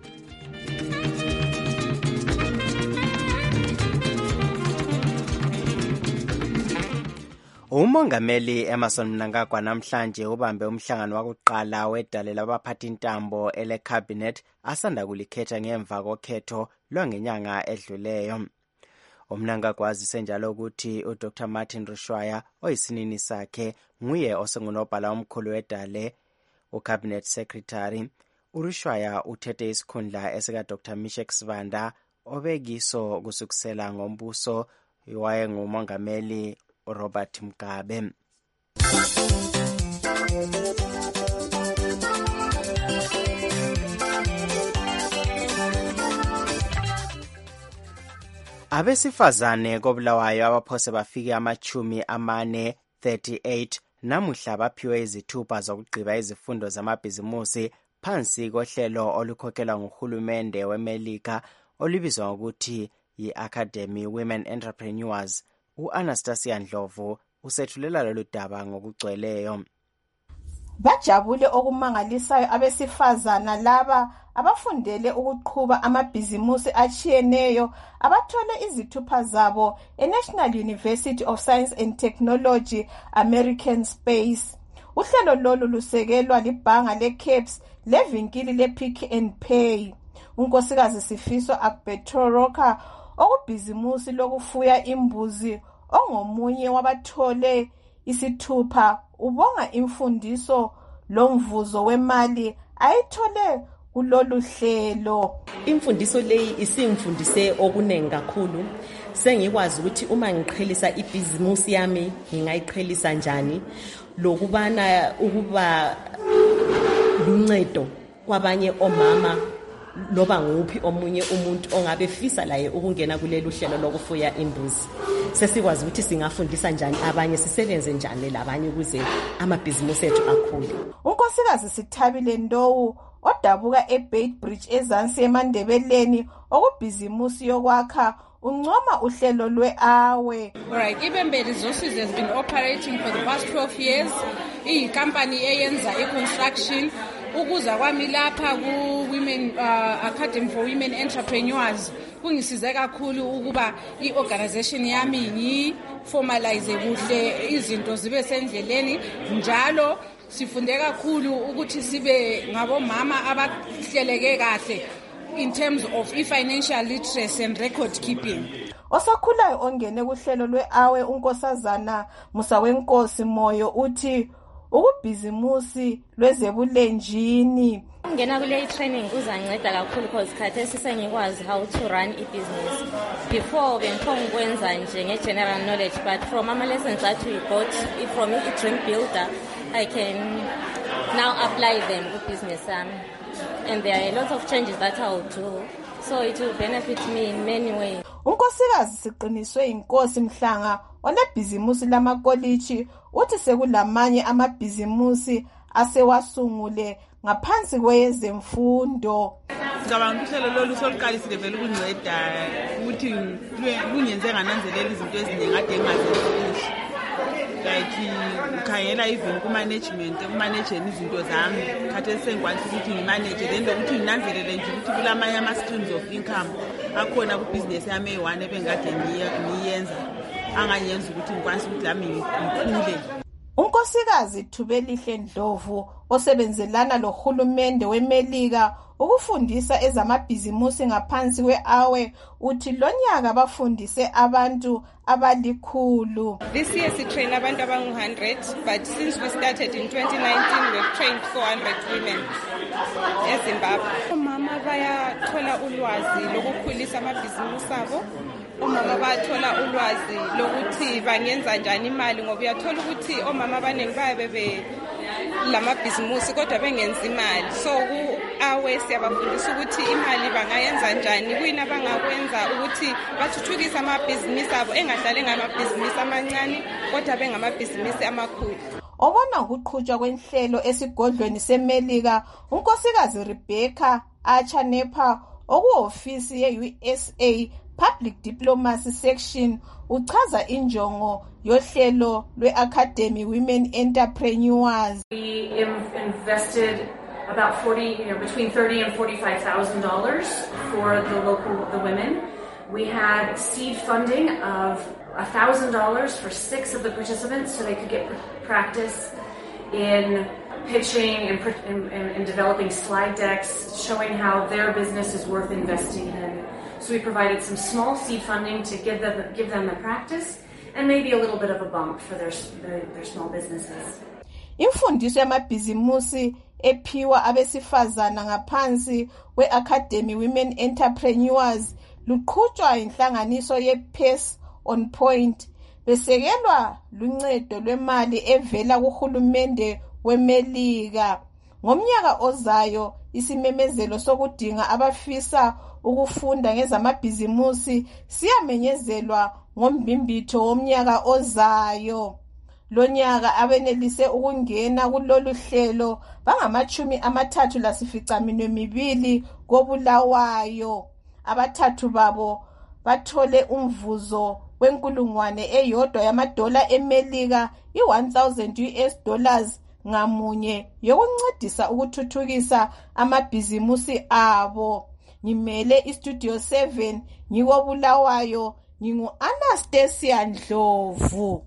Umongameli Emmerson Mnangagwa namhlanje ubambe umhlangano wokuqala wedale labaphathi intambo ele-cabinet asanda kulikhetha ngemva kokhetho lwangenyanga edluleyo. uMnangagwa wazise njalo ukuthi uDr Martin Rushwaya oyisinini sakhe nguye osengunobhala omkhulu wedale uCabinet Secretary. uRushwaya uthethe isikhundla esika Dr Mishek Sibanda obekiso kusukusela ngombuso wayengumongameli Robert Mugabe. Abesifazane koBulawayo abaphose bafike amachumi amane thirty-eight namuhla baphiwe izithupha zokugqiba izifundo zamabhizimusi phansi kohlelo olukhokhelwa nguhulumende weMelika olubizwa ngokuthi yi-Academy Women Entrepreneurs. U-Anastasia Ndlovu usethulela lolu daba ngokugcweleyo. Bajabule okumangalisayo abesifazana laba abafundele ukuqhuba amabhizimusi achiyeneyo abathole izithupha zabo eNational University of Science and Technology American Space. Uhlelo lolu lusekelwa libhanga le-Caps levinkili le-Pick and Pay. Unkosikazi Sifiso Akbetoroka okubhizimusi lokufuya imbuzi ongomunye wabathole isithupha ubonga imfundiso lomvuzo wemali ayithole kulolu hlelo. Imfundiso leyi isingifundise okunengi kakhulu. Sengikwazi ukuthi uma ngiqhelisa ibhizimusi yami ngingayiqhelisa njani, lokubana ukuba luncedo kwabanye omama loba nguphi omunye umuntu ongabe fisa laye ukungena kulelo hlelo lokufuya imbuzi. Sesikwazi ukuthi singafundisa njani abanye, sisebenze njani labanye ukuze amabhizimusi ethu akhule. Unkosikazi Sithabile Ndowu odabuka eBeitbridge eZansi eMandebeleni okubhizimusi yokwakha uncoma uhlelo lwe-Awe. Alright, Ibembe Resources has been operating for the past twelve years. Iyi company eyenza i-construction. Ukuza kwami lapha ku-Women uh, Academy for Women Entrepreneurs kungisize kakhulu ukuba i-organization yami ngiformalize kuhle izinto zibe sendleleni, njalo sifunde kakhulu ukuthi sibe ngabomama abahleleke kahle in terms of i-financial literacy and record keeping. Osakhulayo ongene kuhlelo lwe-Awe unkosazana Musawenkosi Moyo uthi ukubhizimusi lwezebulenjini. Ngena kule training kuzanceda kakhulu because khathesi sengikwazi how to run i-business. Before bengikwenza nje nge-general knowledge, but from ama lessons that we got from i-dream builder, I can now apply them to business. Um, and there are a lot of changes that I will do, so it will benefit me in many ways. Unkosikazi Siqiniswe Inkosi Mhlanga onebhizimusi lamakolishi uthi sekulamanye amabhizimusi asewasungule ngaphansi kwezemfundo. Ngicabanga ukuthi uhlelo lolu soluqalisile vele ukunceda ukuthi lungenze ngananzelela izinto eziningi ade engazenzi. Like ukhangela even ku-management, ekumanageni izinto zami khathesi sengikwanisa ukuthi ngimanage then lokuthi nginanzelele nje ukuthi kulamanye ama-streams of income akhona kubhizinesi yami eyi-one ebengade ngiyenza anganyenza ukuthi ngikwanisa ukuthi lami ngikhule. Unkosikazi Thubelihle Ndlovu osebenzelana lohulumende weMelika ukufundisa ezamabhizimusi ngaphansi kwe-awe uthi lonyaka bafundise abantu abalikhulu. This year we train abantu abangu one hundred, but since we started in twenty nineteen we've trained four hundred women eZimbabwe. Omama bayathola ulwazi lokukhulisa amabhizimusi abo. Omama bathola ulwazi lokuthi bangenza njani imali ngoba uyathola ukuthi omama abaningi bayabe lamabhizimusi kodwa bengenza imali. So ku-awe siyabafundisa ukuthi imali bangayenza njani, kuyini abangakwenza ukuthi bathuthukise amabhizinisi abo engahlali ngamabhizinisi amancane kodwa bengamabhizinisi amakhulu. Obona ukuqhutshwa kwenhlelo esigodlweni seMelika, unkosikazi Rebecca Achanepa okuofisi ye-U S A Public Diplomacy Section uchaza injongo yohlelo lwe-Academy Women Entrepreneurs. We invested about forty, you know, between thirty and forty-five thousand dollars for the local the women. We had seed funding of a thousand dollars for six of the participants, so they could get practice in pitching and, and, and developing slide decks, showing how their business is worth investing in. So we provided some small seed funding to give them give them the practice and maybe a little bit of a bump for their their, their small businesses. Imfundiso yamabhizimusi ephiwa abesifazana ngaphansi kwe-Academy Women Entrepreneurs luqhutshwa inhlanganiso ye-Pace on Point besekelwa luncedo lwemali evela kuhulumende weMelika. Ngomnyaka ozayo isimemezelo sokudinga abafisa ukufunda ngezamabhizimusi siyamenyezelwa ngombimbitho womnyaka ozayo. Lonyaka abenelise ukungena kulolu hlelo bangamachumi amathathu lasificaminwembili koBulawayo. Abathathu babo bathole umvuzo wenkulungwane eyodwa yamadola eMelika i-one thousand U S dollars ngamunye yokuncedisa ukuthuthukisa amabhizimusi abo. Ngimele iStudio seven ngikobulawayo ngingu Anastasia Ndlovu.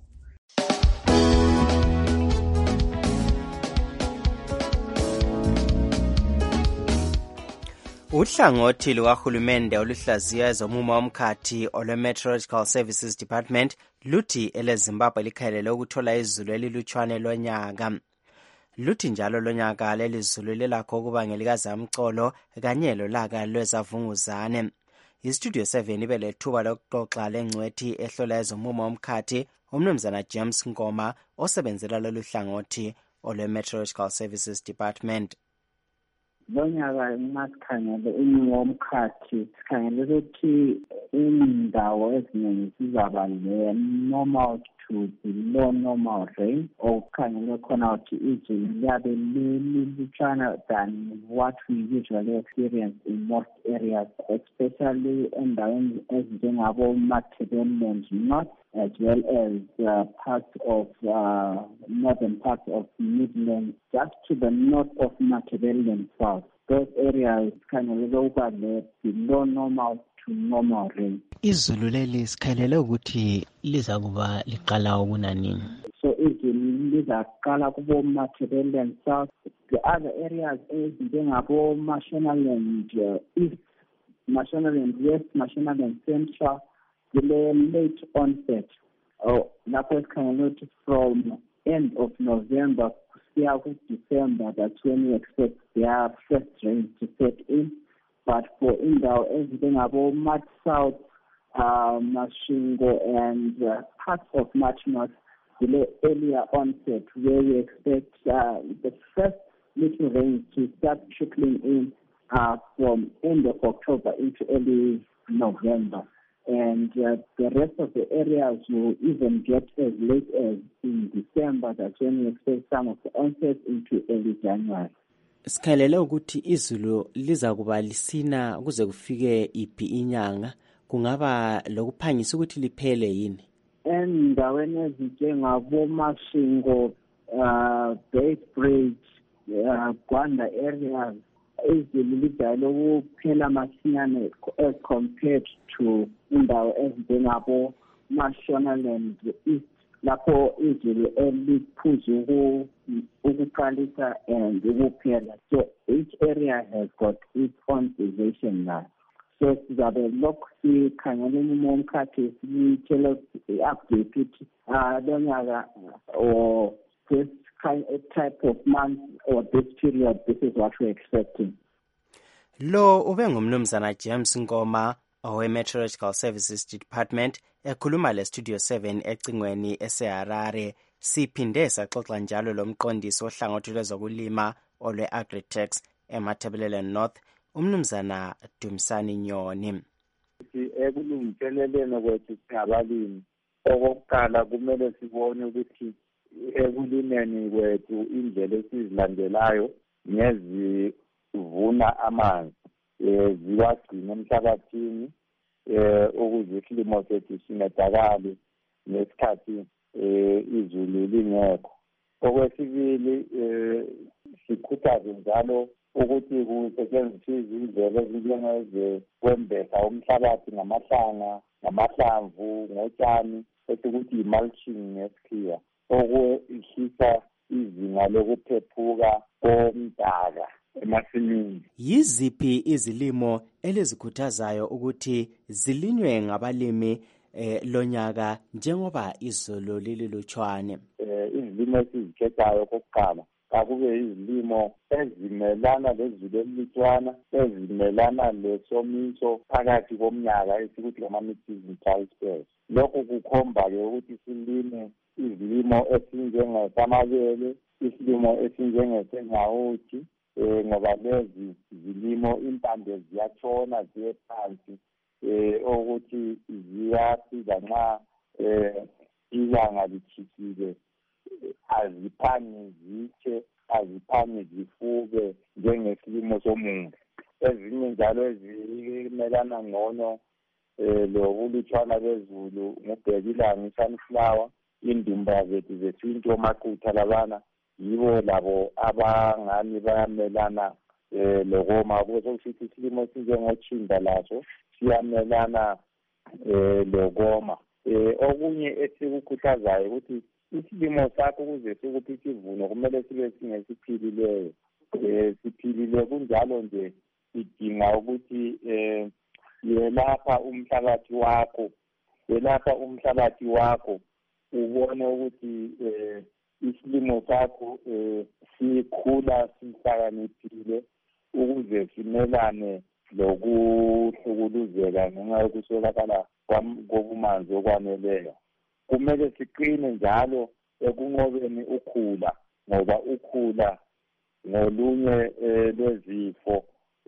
Uhlangothi lukahulumende oluhlaziya ezomumo womkhathi olwe-Meteorological Services Department luthi eleZimbabwe likhalele ukuthola izulu elilutshwane lonyaka. Luthi njalo lonyaka lelizulu lelakho ukuba ngelikazamcolo kanye lolaka lwezavunguzane. IStudio seven ibe lethuba lokuxoxa lengcwethi ehlola ezomumo womkhathi umnumzana James Ngoma osebenzela lolu hlangothi olwe-Meteorological Services Department. Lonyaka masikhangele umumo womkhathi sikhangele ukuthi indawo eziningi zizaba le-normal to below normal rain, okukhangele khona ukuthi izulu liyabe lilutshwana than what we usually experience in most areas, especially endaweni ezinjengabo-Matabeleland North as well as uh, parts of uh, northern parts of Midlands, just to the north of Matabeleland South. Those areas kind of over there below normal to normal rain. Izulu leli sikhalele ukuthi liza kuba liqala ukuna nini? So izulu lizaqala kubo Matabeleland South. The other areas ezinjengabo Mashonaland uh, East, Mashonaland West, Mashonaland Central, the late onset. Oh, lapho sikhangele ukuthi from end of November yeah, December, that's when we expect their first rains to set in. But for Indawo, everything about March South, uh, Mashingo, and uh, parts of March North, the earlier onset, where we expect uh, the first little rain to start trickling in uh, from end of October into early November. And uh, the rest of the areas will even get as late as in December. That's when we expect some of the onset into early January. Sikhalela ukuthi izulu liza kuba lisina kuze kufike iphi inyanga, kungaba lokuphangisa ukuthi liphele yini? Endaweni ezinjengabo Mashingo, uh, Bay Bridge, uh, Gwanda areas, izulu lidala ukuphela masinyane as compared to indawo ezinjengabo Mashonaland East, lapho izulu eliphuzu ukuqalisa and ukuphela. So each area has got its own position now. So sizabe lokhu sikhangela umumo womkhathi sitshela i-update ukuthi lo nyaka or this type of month or this period, this is what we're expecting. Lo ube ngumnumzana James Ngoma owe Meteorological Services Department ekhuluma le Studio seven ecingweni eseHarare. Siphinde saxoxa njalo lomqondisi ohlangothi lwezokulima olwe Agritex eMatabeleland North, umnumzana Dumsani Nyoni. Ekulungiseleleni kwethu singabalimi, okokuqala kumele sibone ukuthi ekulimeni kwethu indlela esizilandelayo ngezivuna amanzi ziwagcina emhlabathini ukuze isilimo sethu sincedakale nesikhathi izulu lingekho. Okwesibili sikhuthaze njalo ukuthi kusetshenziswe izindlela ezinjengezokwembesa umhlabathi ngamahlanga, ngamahlamvu, ngotshani, ukuthi i-mulching ngesikhiwa, okwehlisa izinga lokuphephuka komdaka emasimini. Yiziphi izilimo elizikhuthazayo ukuthi zilinywe ngabalimi eh, lonyaka njengoba izolo lililutshwane? Eh, izilimo esizikhethayo kokuqala akube izilimo ezimelana lezulu elilutshwana, ezimelana lesomiso phakathi komnyaka esikuthi ama-mid-season dry spells. Lokhu kukhomba-ke ukuthi silime izilimo esinjengesamabele, isilimo esinjengesengawuthi, eh ngoba lezi zilimo impande ziyatshona ziye phansi, eh ukuthi ziyasiza nxa eh ilanga litshikile, aziphangi zitshe, aziphangi zifuke njengesilimo somuntu. Ezinye njalo ezimelana ngcono eh lokulutshwana bezulu ngubhekilanga, i-sunflower, indumba zethu zesintu, omaqutha labana yibo labo abangani bayamelana eh lokoma. Kusokusithi isilimo esinjengotshinda laso siyamelana eh lokoma. Eh okunye esikukhuthazayo ukuthi isilimo sakho ukuze sikuphi isivuno kumele sibe singesiphilileyo. Eh siphilile kunjalo nje sidinga ukuthi eh yelapha umhlabathi wakho, yelapha umhlabathi wakho ubone ukuthi eh isilimo sakho eh sikhula sihlakaniphile ukuze simelane lokuhlukuluzeka ngenxa yokuswelakala kobumanzi okwaneleyo. Kumele siqine njalo ekunqobeni ukhula, ngoba ukhula ngolunye lwezifo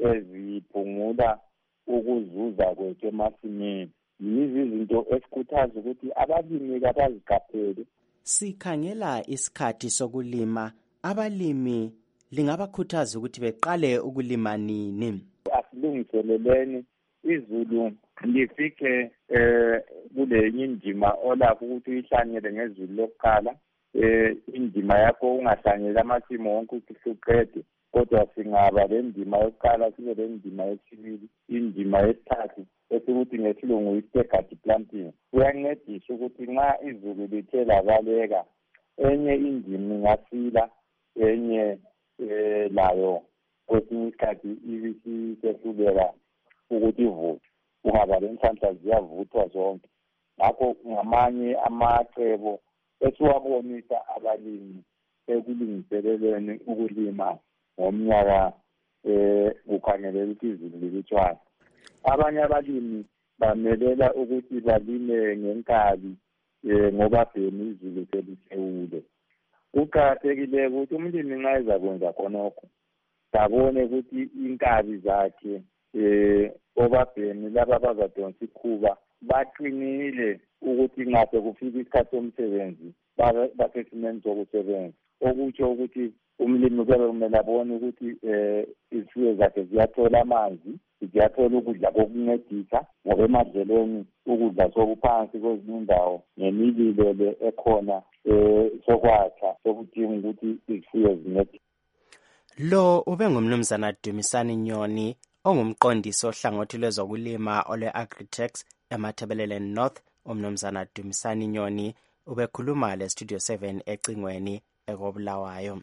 eziphungula ukuzuza kwethu emasimini. Yizi izinto esikhuthaza ukuthi abalimi kabaziqaphele. Sikhangela isikhathi sokulima, abalimi lingabakhuthaza ukuthi beqale ukulima nini? Asilungiseleleni izulu lifike eh kule indima olapho ukuthi uyihlanyele ngezulu lokuqala. Eh indima yakho ungahlanyela amasimu wonke ukuthi uqede, kodwa singaba le ndima yokuqala sibe le ndima yesibili, indima yesithathu esikuthi ngesilungu yi-staggered planting. Kuyancedisa ukuthi nxa izulu lithe labaleka, enye indima ingasila, enye eh layo kwesinye isikhathi ibisisehluleka ukuthi ivuthwe. Kungaba le nhlanhla ziyavuthwa zonke. Ngakho ngamanye amacebo esiwabonisa abalimi ekulungiseleleni ukulima ngomnyaka eh ukhangelela ukuthi izulu lilitshwana. Abanye abalimi bamelela ukuthi balime ngenkabi eh ngoba phela izulu selisewule. Kuqakathekile ukuthi umlimi nxa ezakwenza khonokho babone ukuthi inkabi zakhe eh obabheni laba bazadonsa ikhuba baqinile ukuthi ngabe kufika isikhathi somsebenzi basesimeni sokusebenza. Okutsho ukuthi umlimi kube kumele abone ukuthi eh izifuyo zakhe ziyathola amanzi, ziyathola ukudla kokuncedisa ngoba emadlelweni ukudla sokuphansi kwezinye indawo nemililo le ekhona eh sokwakha sokudinga ukuthi izifuyo zincedise. Lo ube ngumnumzana Dumisani Nyoni ongumqondisi ohlangothi lwezokulima ole-Agritex eMatabeleland North. Umnumzana Dumisani Nyoni ubekhuluma le Studio seven ecingweni ekobulawayo.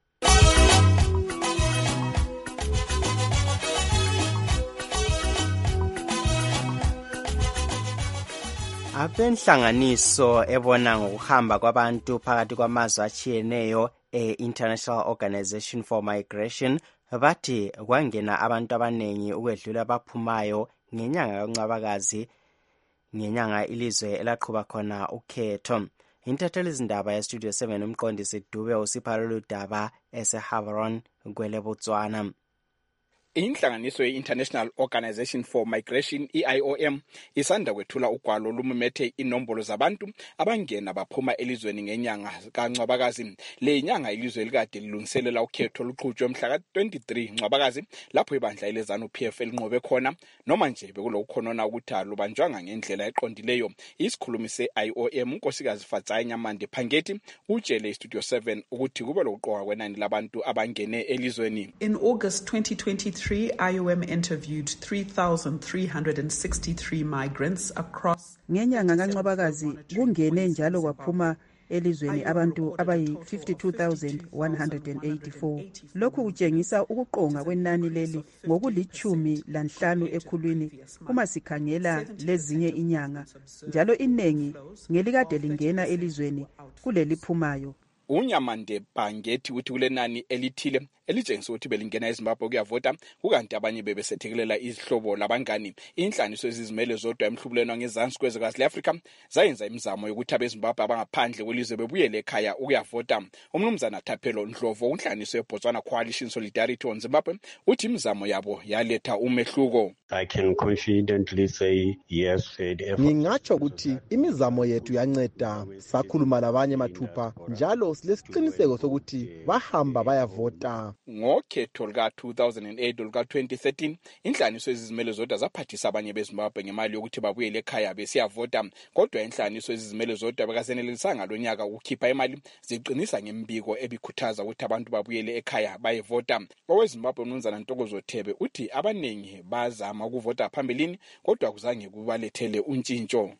Abenhlanganiso ebona ngokuhamba kwabantu phakathi kwamazwe achiyeneyo e-International Organization for Migration bathi kwangena abantu abanengi ukwedlula abaphumayo ngenyanga kaNcwabakazi, ngenyanga ilizwe elaqhuba khona ukhetho. Intatheli izindaba ya Studio seven umqondisi Dube usiphalo ludaba eseHaveron kwele Botswana. Inhlanganiso ye-International Organization for Migration, I I O M, isanda kwethula ugwalo olumethe inombolo zabantu abangena baphuma elizweni ngenyanga kaNcwabakazi. Le nyanga ilizwe likade lilungiselela ukhetho oluqhutshwe mhla ka twenty-three Ncwabakazi lapho ibandla elezanu P F linqobe khona, noma nje bekulokukhonona ukuthi alubanjwanga ngendlela eqondileyo. Isikhulumi se-I O M unkosikazi Fatsai Nyamande Phangeti utshele iStudio seven ukuthi kube lokuqoka kwenani labantu abangene elizweni. In August twenty twenty-three, I O M interviewed three thousand three hundred sixty-three migrants across. Ngenyanga kaNcwabakazi kungene njalo kwaphuma elizweni abantu abayi fifty-two thousand one hundred eighty-four. Lokhu kutshengisa ukuqonga kwenani leli ngokulichumi lanhlanu ekhulwini uma sikhangela lezinye inyanga, njalo inengi ngelikade lingena elizweni kuleli phumayo. Unyamande Phangeti uthi kulenani elithile elitshengisa ukuthi belingena eZimbabwe kuyavota, kukanti abanye bebesethekelela izihlobo labangani. Inhlaniso ezizimele zodwa emhlubulweni ngezansi kwezwekazi le-Afrika zayenza imizamo yokuthi abeZimbabwe abangaphandle kwelizwe bebuyele ekhaya ukuyavota. Umnumzana Thapelo Ndlovu unhlaniso yeBotswana Coalition Solidarity on Zimbabwe uthi imizamo yabo yaletha umehluko. I can confidently say yes. Ngingatsho ukuthi imizamo yethu yanceda, sakhuluma labanye mathupha njalo silesiqiniseko sokuthi bahamba bayavota. Ngokhetho luka two thousand eight luka twenty thirteen inhlaniso ezizimele zodwa zaphathisa abanye beZimbabwe ngemali yokuthi babuyele ekhaya besiyavota, kodwa inhlaniso ezizimele zodwa bekasenelisanga lonyaka ukukhipha imali ziqinisa ngembiko ebikhuthaza ukuthi abantu babuyele ekhaya bayevota. OweZimbabwe uMnumzana Ntokozo Thebe uthi abanengi bazama ukuvota phambilini kodwa kuzange kubalethele untshintsho.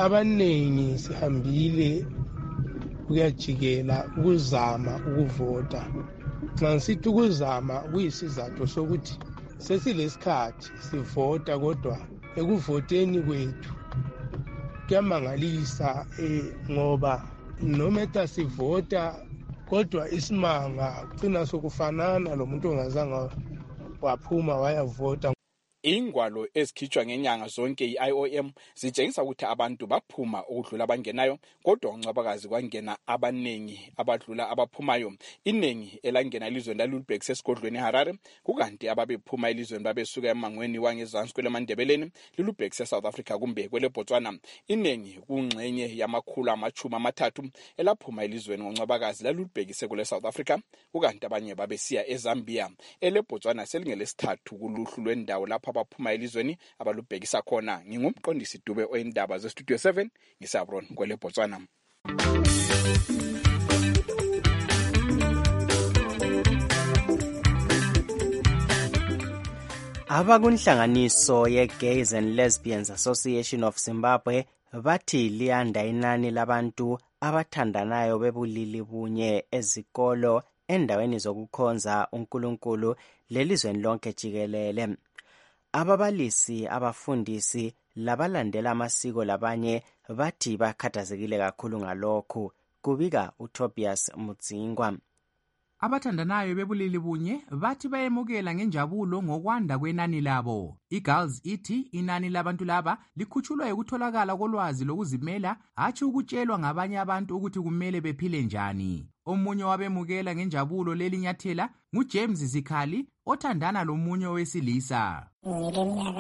Abanengi sihambile kuyajikela ukuzama ukuvota. Xa sithi ukuzama kuyisizathu sokuthi sesilesikhathi sivota, kodwa ekuvoteni kwethu kuyamangalisa eh ngoba noma sivota kodwa isimanga kugcina sokufanana lo muntu ongazange waphuma wayavota. Ingwalo ezikhitshwa ngenyanga zonke i-I O M zitshengisa ukuthi abantu baphuma ukudlula abangenayo, kodwa uNcwabakazi kwangena abanengi abadlula abaphumayo. Inengi elangena elizweni laLulbek sesigodlweni eHarare, kukanti ababephuma elizweni babesuka emangweni wangezansi kweleMandebeleni, Lulbek seSouth Africa kumbe kwele Botswana. Inengi kungxenye yamakhulu amachumi amathathu elaphuma elizweni ngoNcwabakazi laLulbek sekule South Africa, kukanti abanye babesiya eZambia. Ele Botswana selingelesithathu kuluhlu lwendawo lapha abaphuma elizweni abalubhekisa khona. Ngingumqondisi Dube oyindaba ze Studio seven ngisabron kwele Botswana. Abakunhlanganiso ye-Gays and Lesbians Association of Zimbabwe bathi liyanda inani labantu abathandanayo bebulili bunye ezikolo endaweni zokukhonza uNkulunkulu lelizweni lonke jikelele. Ababalisi, abafundisi labalandela amasiko labanye bathi bakhathazekile kakhulu ngalokhu, kubika uTobias Mudzingwa. Abathandanayo bebulili bunye bathi bayemukela ngenjabulo ngokwanda kwenani labo. iGirls ithi inani labantu laba likhutshulwa ukutholakala kolwazi lokuzimela, hatshi ukutshelwa ngabanye abantu ukuthi kumele bephile njani. Omunye wabemukela ngenjabulo leli nyathela nguJames Zikhali othandana lomunye owesilisa. Ngileminyaka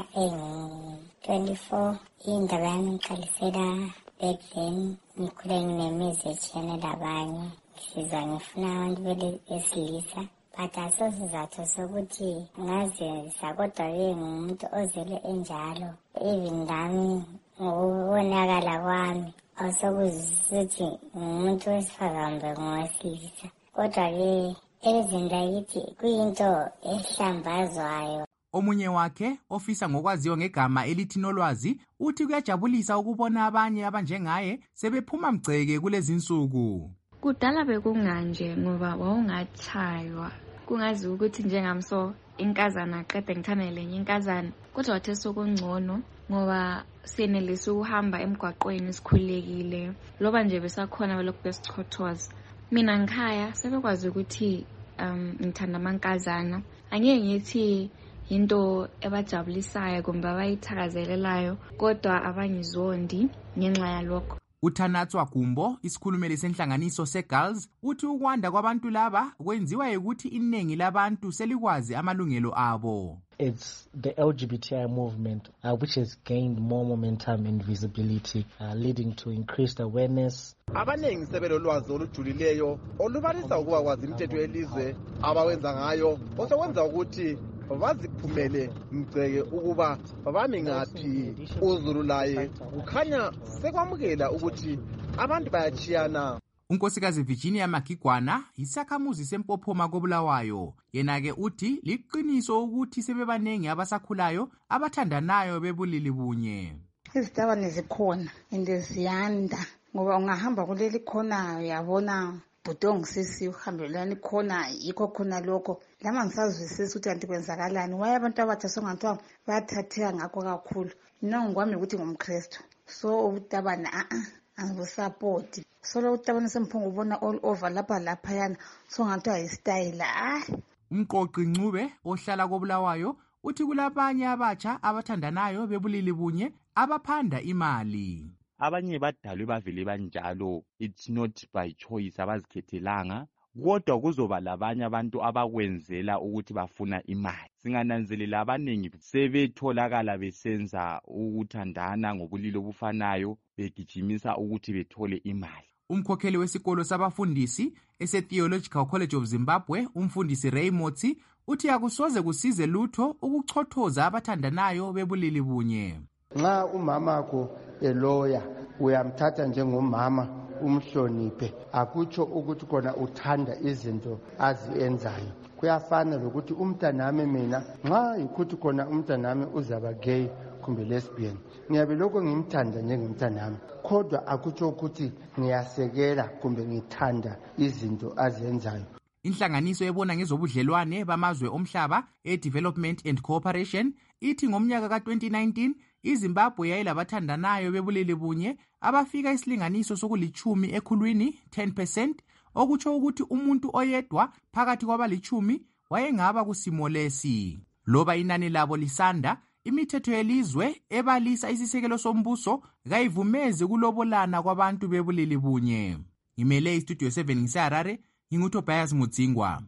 eyi-twenty-four, indaba yami ngiqalisela back then, ngikhule nginemizi etshiyene labanye. Ngisiza ngifuna abantu besilisa, but asosizathu sokuthi ngazisa, kodwa-ke ngumuntu ozele enjalo. Even nami ngokubonakala kwami awusokuzisuthi ngumuntu wesifazane mbe ngowesilisa, kodwa-ke elizini lakithi kuyinto ehlambazwayo. Omunye wakhe ofisa ngokwaziwa ngegama elithi Nolwazi uthi kuyajabulisa ukubona abanye abanjengaye sebephuma mgceke kulezi insuku. Kudala bekunganje ngoba wawungathaywa, kungazi ukuthi njengamso inkazana qede ngithane lenye inkazana, kodwa wathe sokungcono ngoba senelisa ukuhamba emgwaqweni sikhulekile, loba nje besakhona belokhu besichothoza. Mina ngikhaya sebekwazi ukuthi um ngithanda amankazana, angeke ngithi into ebajabulisayo kumbe abayithakazelelayo, kodwa abangizondi ngenxa yalokho. uThanatswa Gumbo, isikhulumeli senhlanganiso seGirls, uthi ukwanda kwabantu laba kwenziwa ukuthi iningi labantu selikwazi amalungelo abo. It's the L G B T I movement uh, which has gained more momentum and visibility, uh, leading to increased awareness. Abanengi sebelolwazi olujulileyo olubalisa ukuba kwazi imithetho yelizwe abawenza ngayo, osokwenza ukuthi baziphumele mgceke ukuba bami ngaphi. uZulu laye kukhanya sekwamukela ukuthi abantu bayachiyana. Unkosikazi Virginia Magigwana isakhamuzi sempophoma koBulawayo, yena-ke uthi liqiniso ukuthi sebebanengi abasakhulayo abathandanayo bebulili bunye. Izitabane zikhona ende ziyanda ngoba ungahamba kuleli khona uyabona budongo sisi uhambelani khona yikho khona lokho. Lama ngisazwisisa ukuthi anti kwenzakalani, waye abantu abathi songathiwa bayathatheka ngakho kakhulu. Mina ngwami ukuthi ngumKristu, so utabana a a angibusapoti. Solo utabana semphungu ubona all over lapha lapha yana songathiwa istyle. Ah, Umqoqi Ncube ohlala koBulawayo uthi kulabanye abatsha abathandanayo bebulili bunye abaphanda imali. Abanye badalwe bavele banjalo, it's not by choice, abazikhethelanga, kodwa kuzoba labanye abantu abakwenzela ukuthi bafuna imali. Singananzelela abanengi sebetholakala besenza ukuthandana ngobulili obufanayo begijimisa ukuthi bethole imali. Umkhokheli wesikolo sabafundisi ese-Theological College of Zimbabwe, umfundisi Ray Motsi, uthi akusoze kusize lutho ukuchothoza abathandanayo bebulili bunye. Nxa umamakho eloya uyamthatha njengomama umhloniphe, akutsho ukuthi kona uthanda izinto azienzayo. Kuyafana lokuthi umntanami mina nxa ikuthi kona umntanami uzaba gay kumbe lesbian, ngiyabe lokho ngimthanda njengomntanami, kodwa akutsho ukuthi ngiyasekela kumbe ngithanda izinto azienzayo. Inhlanganiso ebona ngezobudlelwane bamazwe omhlaba e-Development and Cooperation ithi ngomnyaka ka-twenty nineteen iZimbabwe yayilabathandanayo bebulili bunye abafika isilinganiso sokulichumi ekhulwini ten percent, okutsho ukuthi umuntu oyedwa phakathi kwabalichumi wayengaba kusimo lesi. Loba inani labo lisanda, imithetho yelizwe ebalisa isisekelo sombuso kayivumezi kulobolana kwabantu bebulili bunye. Ngimele iStudio seven ngiseHarare, nginguTobias Mudzingwa.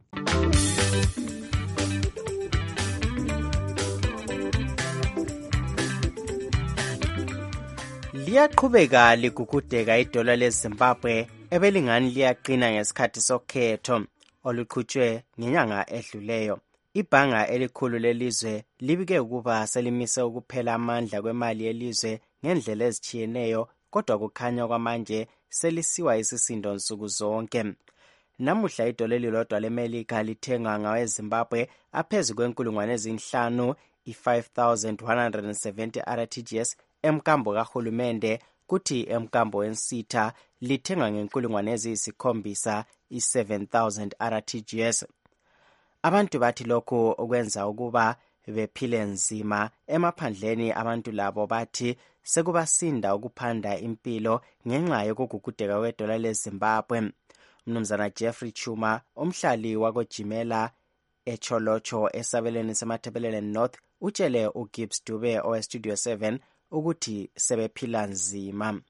Liyaqhubeka ligugudeka idola leZimbabwe ebelingani liyaqina ngesikhathi sokhetho oluqhutshwe ngenyanga edluleyo. Ibhanga elikhulu lelizwe libike ukuba selimise ukuphela amandla kwemali yelizwe ngendlela ezitshiyeneyo, kodwa kukhanya kwamanje selisiwa isisindo nsuku zonke. Namuhla idola elilodwa leMelika lithenga ngaweZimbabwe aphezu kwenkulungwane ezinhlanu i-five thousand one hundred seventy R T G S emkambo kahulumende, kuthi emkambo wensitha lithenga ngenkulungwane eziyisikhombisa i-seven thousand R T G S. Abantu bathi lokhu okwenza ukuba bephile nzima emaphandleni. Abantu labo bathi sekubasinda ukuphanda impilo ngenxa yokugugudeka kwedola leZimbabwe. Mnumzana Jeffrey Chuma, umhlali wakojimela echolocho esabelweni semathebelelen North, utshele uGibbs Dube owestudio seven ukuthi sebephila nzima.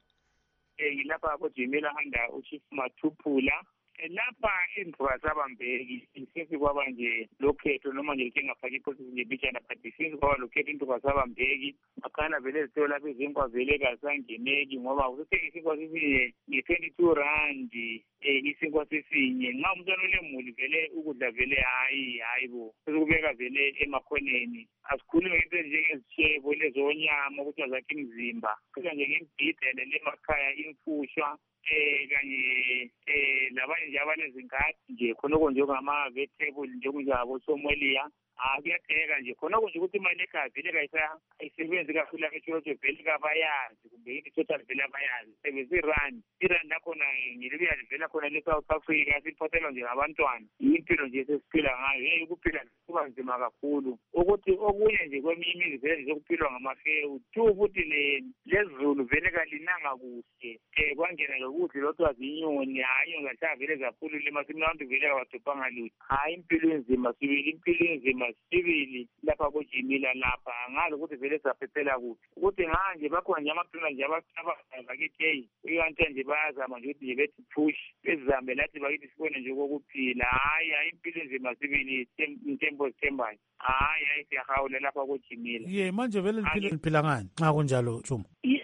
Lapha kojimela under uChief Mathuphula lapha indaba zabambeki since kwaba nje lokhetho noma nje ngingafaki iprocess nje bijana but since kwaba lokhetho indaba zabambeki akhana vele zithola lapha izinkwa vele kasangeneki ngoba usithe isinkwa sisinye nge-twenty-two rand eh isinkwa sisinye nxa umntwana olemuli vele ukudla vele hayi hayi bo sekubeka vele emakhoneni asikhulumi ngento njengezitshebo lezonyama ukuthi azakhe imizimba kuya nje ngembhidele lemakhaya imfushwa eh kanye eh labanye nje abanezingadi nje khonoko njengama vegetable njengoba somolia akuyatheka nje khonoko nje ukuthi imali ekhaya vele kayisa ayisebenzi kakhulu echolocho vele kabayazi kumbe into total vele abayazi sebenzi rand irand nakhona ngilibuya vele khona le South Africa siphothela nje abantwana impilo nje sesiphila ngayo hey ukuphila kuba nzima kakhulu ukuthi okunye nje kweminye imizi vele zokuphilwa ngamafewu two futhi le lezulu vele kalinanga kuhle eh kwangena lokuthi lothu azinyoni hayi ngahlala vele zaphulule masimnandi vele awadopanga lutho hayi impilo enzima sibili impilo enzima sibili lapha kojimila lapha ngazi ukuthi vele saphephela kuthi ukuthi nganje bakhona nje amaqina nje abakithi hey uyanti nje bayazama nje ukuthi bethi push bezambe lathi bakithi sibone nje kokuphila hayi hayi impilo enzima sibili intempo sithembayo hayi hayi siyahawula lapha kojimila ye manje vele liphila ngani xa kunjalo Chuma?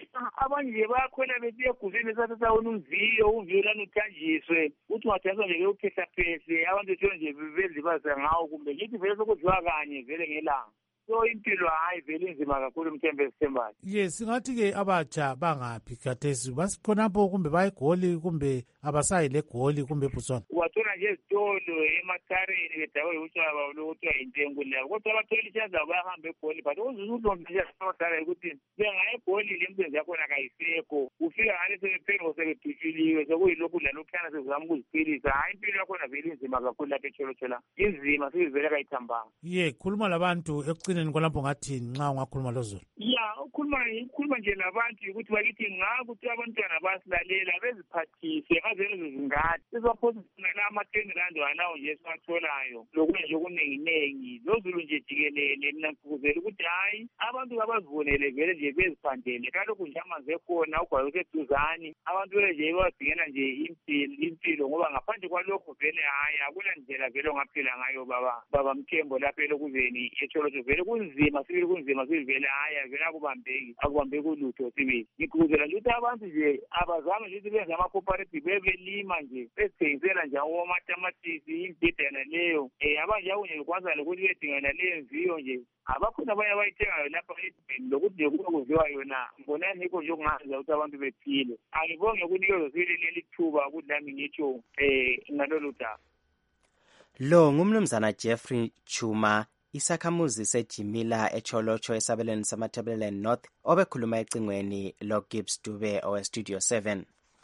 Abanye bakhwela besiya kuzini sathatha umviyo umviyo lana uthanjiswe uthi ungathatha nje uphehla phese abantu nje bezibaza ngawo kumbe ngithi vele sokudliwa kanye vele ngelanga so impilo hayi vele inzima kakhulu umthembe esithembayo. Yes, singathi ke abatsha bangaphi khathesi basikhonapho kumbe bayigoli kumbe abasayi legoli kumbe busona wathola nje izitolo emathareni bedawe utshaba lokuthiwa intengo leyo kodwa abatholi chance bayahamba egoli but uzulombe nje abathala ukuthi bengaye egoli le msebenzi yakhona kayisekho ufika ngale sebephengo sebedutshiliwe sekuyilokhu lalokhana sezama ukuziphilisa hayi impilo yakhona vele inzima kakhulu lapha echolochola inzima sivele kayithambanga. Ye khuluma labantu ekugcineni kwalapho ngathini nxa ungakhuluma lozulu? Ya ukhuluma ukhuluma nje labantu ukuthi bakithi ngakuthi abantwana basilalela beziphathise ngazelo zingadi sizophosana la ama-ten rand walawo nje siwatholayo lokunye nje okuninginengi lozulu nje jikelele mina ngikuzela ukuthi hayi abantu abazivunele vele nje beziphandele kalokhu nje amanzi ekhona ugwayi useduzane abantu vele nje badingela nje impilo impilo ngoba ngaphandle kwalokho vele hayi akuna ndlela vele ongaphila ngayo baba baba Mthembo lapha elokuzeni echolocho vele kunzima sibili kunzima sibili vele hayi vele akubambeki akubambeki ulutho sibili ngikuzela nje ukuthi abantu nje abazame nje ukuthi benze ama-cooperative bebelima nje bezithengisela nje amatamatisi imbhidana leyo um abanje akunye bekwaza lokuthi bedingana leyo mviyo nje abakhona abanye abayithengayo lapha edibheni lokuthi nje kuba kudliwa yona mbonani yikho nje okungazenza ukuthi abantu bephile angibonge ukunikezwa sibili leli thuba ukuthi lami ngitsho um ngalolu daba. Lo ngumnumzana Jeffrey Chuma, isakhamuzi sejimila echolocho esabelweni samathebelelen North obekhuluma ecingweni loGibbs Dube owestudio seven.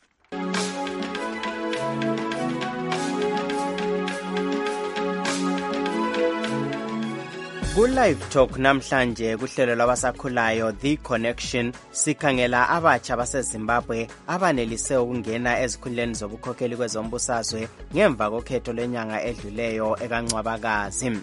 Ku-Live Talk namhlanje kuhlelo lwabasakhulayo The Connection sikhangela abatsha baseZimbabwe abanelise ukungena ezikhundleni zobukhokheli kwezombusazwe ngemva kokhetho lenyanga edluleyo ekaNcwabakazi.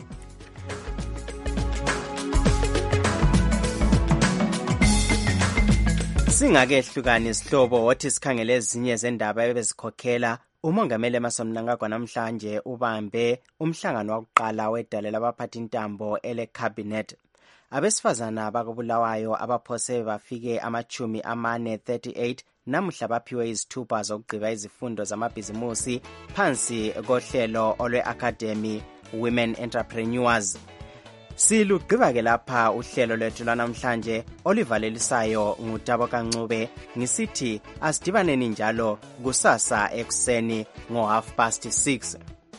Singakehlukani isihlobo othi sikhangele ezinye zendaba ebezikhokhela umongameli Emmerson Mnangagwa namhlanje ubambe umhlangano wokuqala wedale labaphathi intambo ele cabinet. Abesifazana bakobulawayo abaphose bafike amachumi amane thirty-eight namuhla baphiwe izithupha zokugqiba izifundo zamabhizimusi phansi kohlelo olwe Academy Women Entrepreneurs. Silugqiba ke lapha uhlelo lwethu lwanamhlanje olivalelisayo ngutabo kancube ngisithi asidibaneni njalo kusasa ekseni ngo half past six.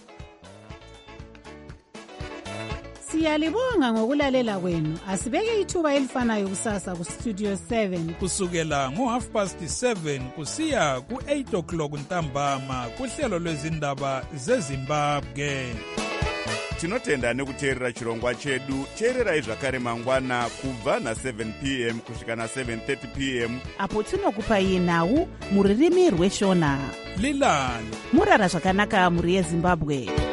Siyalibonga ngokulalela kwenu. Asibeke ithuba elifanayo kusasa ku Studio seven kusukela ngo half past seven kusiya ku eight o'clock ntambama kuhlelo lwezindaba zeZimbabwe. tinotenda nekuteerera chirongwa chedu. teererai zvakare mangwana kubva na-seven p m kusvika na-seven thirty p m apo tinokupai nhau muririmi rweshona. Lilan murara zvakanaka muri yezimbabwe.